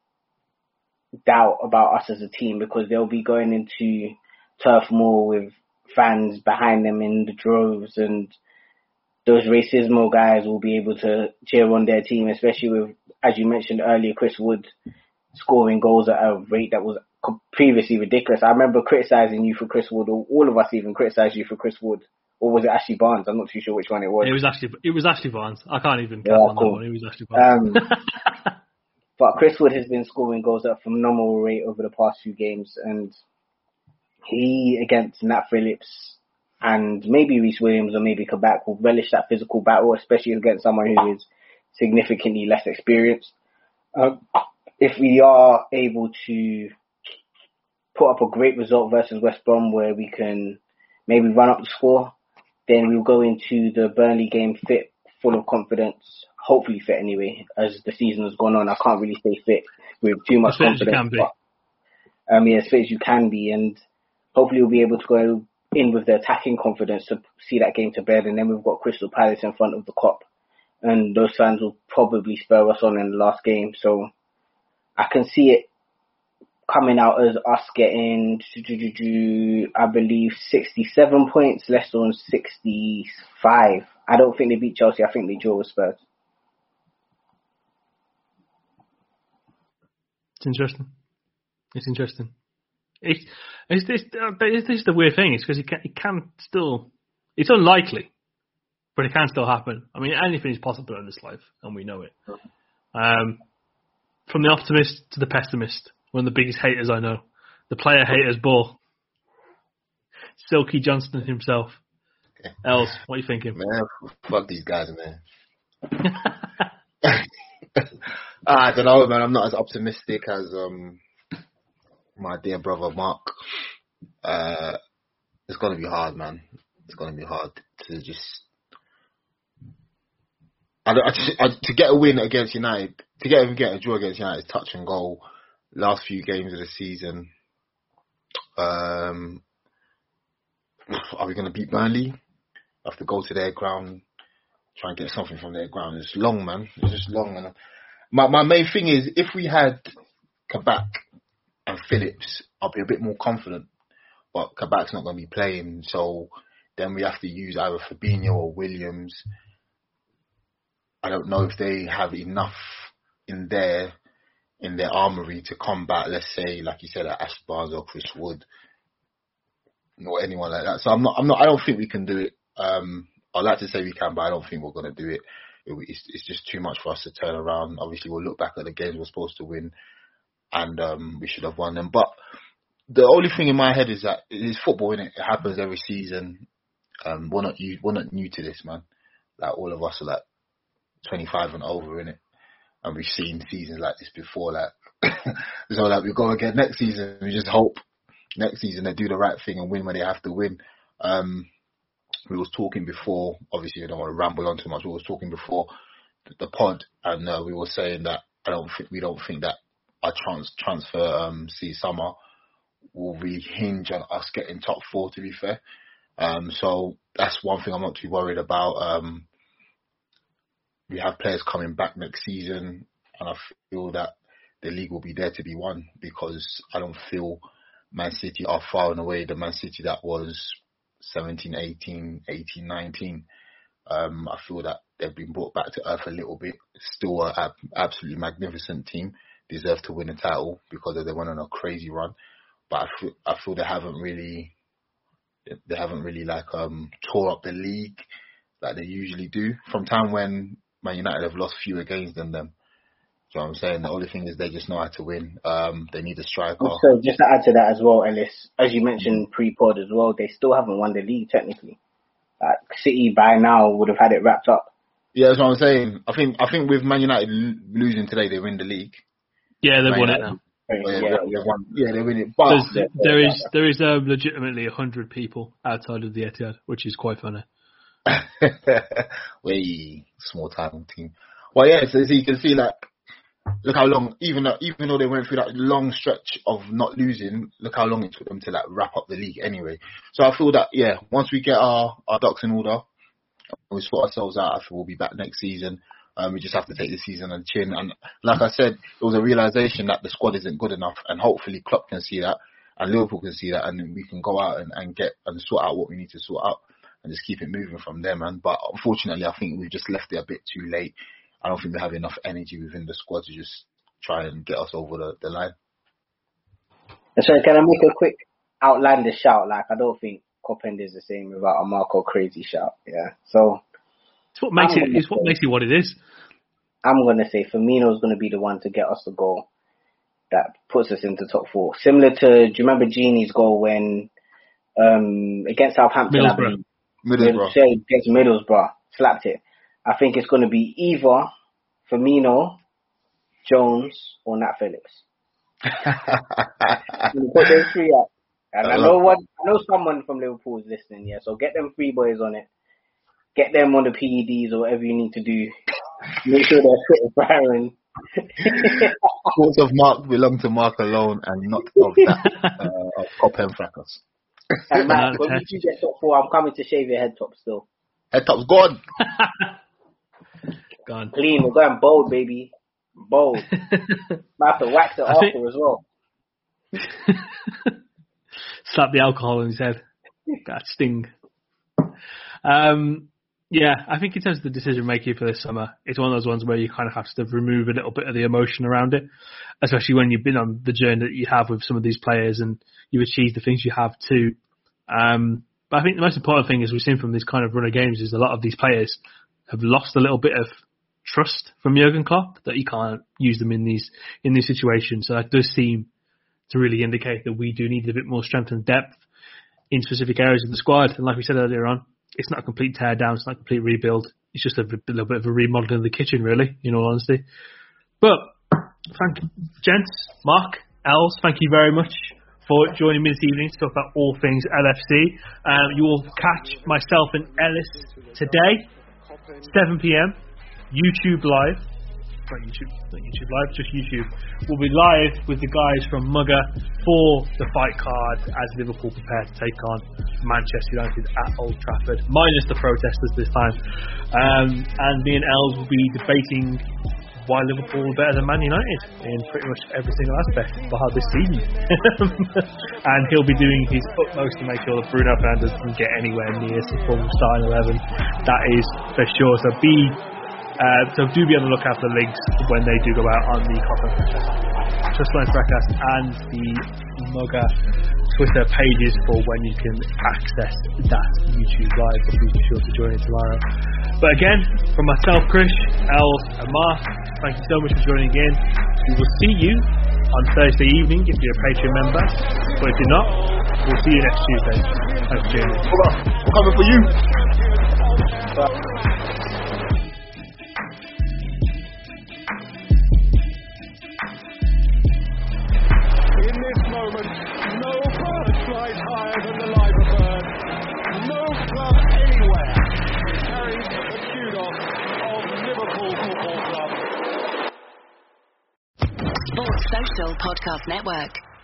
Speaker 10: doubt about us as a team, because they'll be going into Turf Moor with fans behind them in the droves, and those Racismo guys will be able to cheer on their team, especially with, as you mentioned earlier, Chris Wood scoring goals at a rate that was previously ridiculous. I remember criticising you for Chris Wood, or all of us even criticised you for Chris Wood. Or was it Ashley Barnes? I'm not too sure which one it was.
Speaker 8: It was Ashley, it was Ashley Barnes. I can't even
Speaker 10: yeah,
Speaker 8: cap on
Speaker 10: cool.
Speaker 8: that one. It was Ashley Barnes.
Speaker 10: Um, but Chris Wood has been scoring goals at a phenomenal rate over the past few games, and he, against Nat Phillips and maybe Reece Williams or maybe Kabak, will relish that physical battle, especially against someone who is significantly less experienced. Um, if we are able to put up a great result versus West Brom where we can maybe run up the score, then we'll go into the Burnley game fit, full of confidence, hopefully fit anyway, as the season has gone on. I can't really stay fit with too much
Speaker 8: as fit
Speaker 10: confidence.
Speaker 8: As you can be.
Speaker 10: But, um, yeah, as fit as you can be, and hopefully we'll be able to go in with the attacking confidence to see that game to bed. And then we've got Crystal Palace in front of the Kop, and those fans will probably spur us on in the last game. So I can see it coming out as us getting, I believe, sixty-seven points, less than sixty-five. I don't think they beat Chelsea. I think they draw with Spurs.
Speaker 8: It's interesting. It's interesting. It's, it's this. Uh, this is the weird thing. It's because it can, it can still. It's unlikely, but it can still happen. I mean, anything is possible in this life, and we know it. Um, from the optimist to the pessimist. One of the biggest haters I know. The player haters ball. Silky Johnston himself.
Speaker 9: Okay.
Speaker 8: Els, what are you thinking?
Speaker 9: Man, fuck these guys, man. I don't know, man. I'm not as optimistic as um my dear brother Mark. Uh, it's gonna be hard, man. It's gonna be hard to just. I, I just I, to get a win against United, to get even get a draw against United, is touch and goal. Last few games of the season, um, are we going to beat Burnley? Have to go to their ground, try and get something from their ground. It's long, man. It's just long. And my my main thing is, if we had Kabak and Phillips, I'll be a bit more confident. But Kabak's not going to be playing, so then we have to use either Fabinho or Williams. I don't know if they have enough in there. in their armory to combat, let's say, like you said, like Ash Barnes or Chris Wood, or anyone like that. So I'm not, I'm not, I don't think we can do it. Um, I'd like to say we can, but I don't think we're going to do it. it it's, it's just too much for us to turn around. Obviously, we'll look back at the games we're supposed to win, and um, we should have won them. But the only thing in my head is that it's football, innit? It happens every season. Um, we're not, we're not new to this, man. Like, all of us are like twenty-five and over, innit? And we've seen seasons like this before, like so like we go again next season. We just hope next season they do the right thing and win when they have to win. Um, we was talking before, obviously I don't want to ramble on too much. We was talking before the, the pod, and uh, we were saying that I don't think we don't think that our trans transfer um, see summer will really hinge on us getting top four. To be fair, um, so that's one thing I'm not too worried about. Um, We have players coming back next season, and I feel that the league will be there to be won, because I don't feel Man City are far and away the Man City that was seventeen, eighteen, eighteen, nineteen. Um, I feel that they've been brought back to earth a little bit. Still an absolutely magnificent team, deserve to win a title because they went on a crazy run. But I feel, I feel they haven't really, they haven't really like um tore up the league like they usually do. From time when Man United have lost fewer games than them. So I'm saying the only thing is they just know how to win. Um, they need a striker.
Speaker 10: So just to add to that as well, Ellis, as you mentioned pre-pod as well, they still haven't won the league technically. Like City by now would have had it wrapped up.
Speaker 9: Yeah, that's what I'm saying. I think I think with Man United l- losing today, they win the league.
Speaker 8: Yeah, they've
Speaker 9: Man
Speaker 8: won it
Speaker 9: United-
Speaker 8: now.
Speaker 9: Yeah,
Speaker 10: Yeah,
Speaker 9: they,
Speaker 10: yeah.
Speaker 9: they won. Yeah, they win it. But
Speaker 8: There's, there is there is um, legitimately a hundred people outside of the Etihad, which is quite funny.
Speaker 9: way small time team. Well, yeah, so, so you can see like, look how long, even though, even though they went through that long stretch of not losing, look how long it took them to like wrap up the league anyway. So I feel that yeah, once we get our, our ducks in order, we sort ourselves out, I feel we'll be back next season. Um, we just have to take the season on the chin. And like I said, it was a realization that the squad isn't good enough, and hopefully Klopp can see that, and Liverpool can see that, and then we can go out and, and get and sort out what we need to sort out, and just keep it moving from there, man. But unfortunately, I think we've just left it a bit too late. I don't think we have enough energy within the squad to just try and get us over the, the line.
Speaker 10: So can I make a quick outlandish shout? Like, I don't think Copend is the same without a Marco crazy shout. Yeah. So
Speaker 8: it's what makes
Speaker 10: I'm
Speaker 8: it. It's what
Speaker 10: say,
Speaker 8: makes it what it is.
Speaker 10: I'm gonna say Firmino's gonna be the one to get us the goal that puts us into top four. Similar to, do you remember Genie's goal when um against Southampton?
Speaker 8: Middlesbrough.
Speaker 9: Middlesbrough.
Speaker 10: Middlesbrough. Against Middlesbrough, slapped it. I think it's gonna be either Firmino, Jones, or Nat Phillips. You put those three up. And I know one, I know someone from Liverpool is listening, yeah. So get them three boys on it. Get them on the P E Ds or whatever you need to do. Make sure they're fit and firing.
Speaker 9: Thoughts of Mark belong to Mark alone, and not of that uh, of Copend fracas.
Speaker 10: And Matt, when you get top four, I'm coming to shave your head top still.
Speaker 9: Head top's gone.
Speaker 8: Gone.
Speaker 10: Clean. We're going bold, baby. Bold. I have to wax it
Speaker 8: I
Speaker 10: after
Speaker 8: think-
Speaker 10: as well.
Speaker 8: Slap the alcohol in his head. That sting. Um, yeah, I think in terms of the decision making for this summer, it's one of those ones where you kind of have to remove a little bit of the emotion around it, especially when you've been on the journey that you have with some of these players and you've achieved the things you have too. Um, but I think the most important thing is we've seen from these kind of run of games is a lot of these players have lost a little bit of trust from Jurgen Klopp that he can't use them in these in these situations. So that does seem to really indicate that we do need a bit more strength and depth in specific areas of the squad. And like we said earlier on, it's not a complete tear down, it's not a complete rebuild. It's just a, a little bit of a remodeling of the kitchen, really, in all honesty. But thank gents, Mark, Els, thank you very much for joining me this evening to talk about all things L F C. Um, you will catch myself and Ellis today, seven p.m, YouTube live. Not YouTube, not YouTube live, just YouTube. We'll be live with the guys from Mugger for the fight card as Liverpool prepare to take on Manchester United at Old Trafford, minus the protesters this time. Um, and me and Els will be debating why Liverpool are better than Man United in pretty much every single aspect of this season. And he'll be doing his utmost to make sure that Bruno Fernandes doesn't get anywhere near some full starting eleven. That is for sure. So be Uh, so do be on the lookout for the links when they do go out on the Copper Trustline Fracas and the Mugger Twitter pages for when you can access that YouTube live. So be sure to join in tomorrow. But again, from myself, Chris, Els, and Mark, thank you so much for joining in. We will see you on Thursday evening if you're a Patreon member. But if you're not, we'll see you next Tuesday. Thanks for joining.
Speaker 9: We're coming for you.
Speaker 10: But
Speaker 7: In this moment, no bird flies higher than the liver bird. No club anywhere carries the kudos of Liverpool Football Club.
Speaker 11: Sports Social Podcast Network.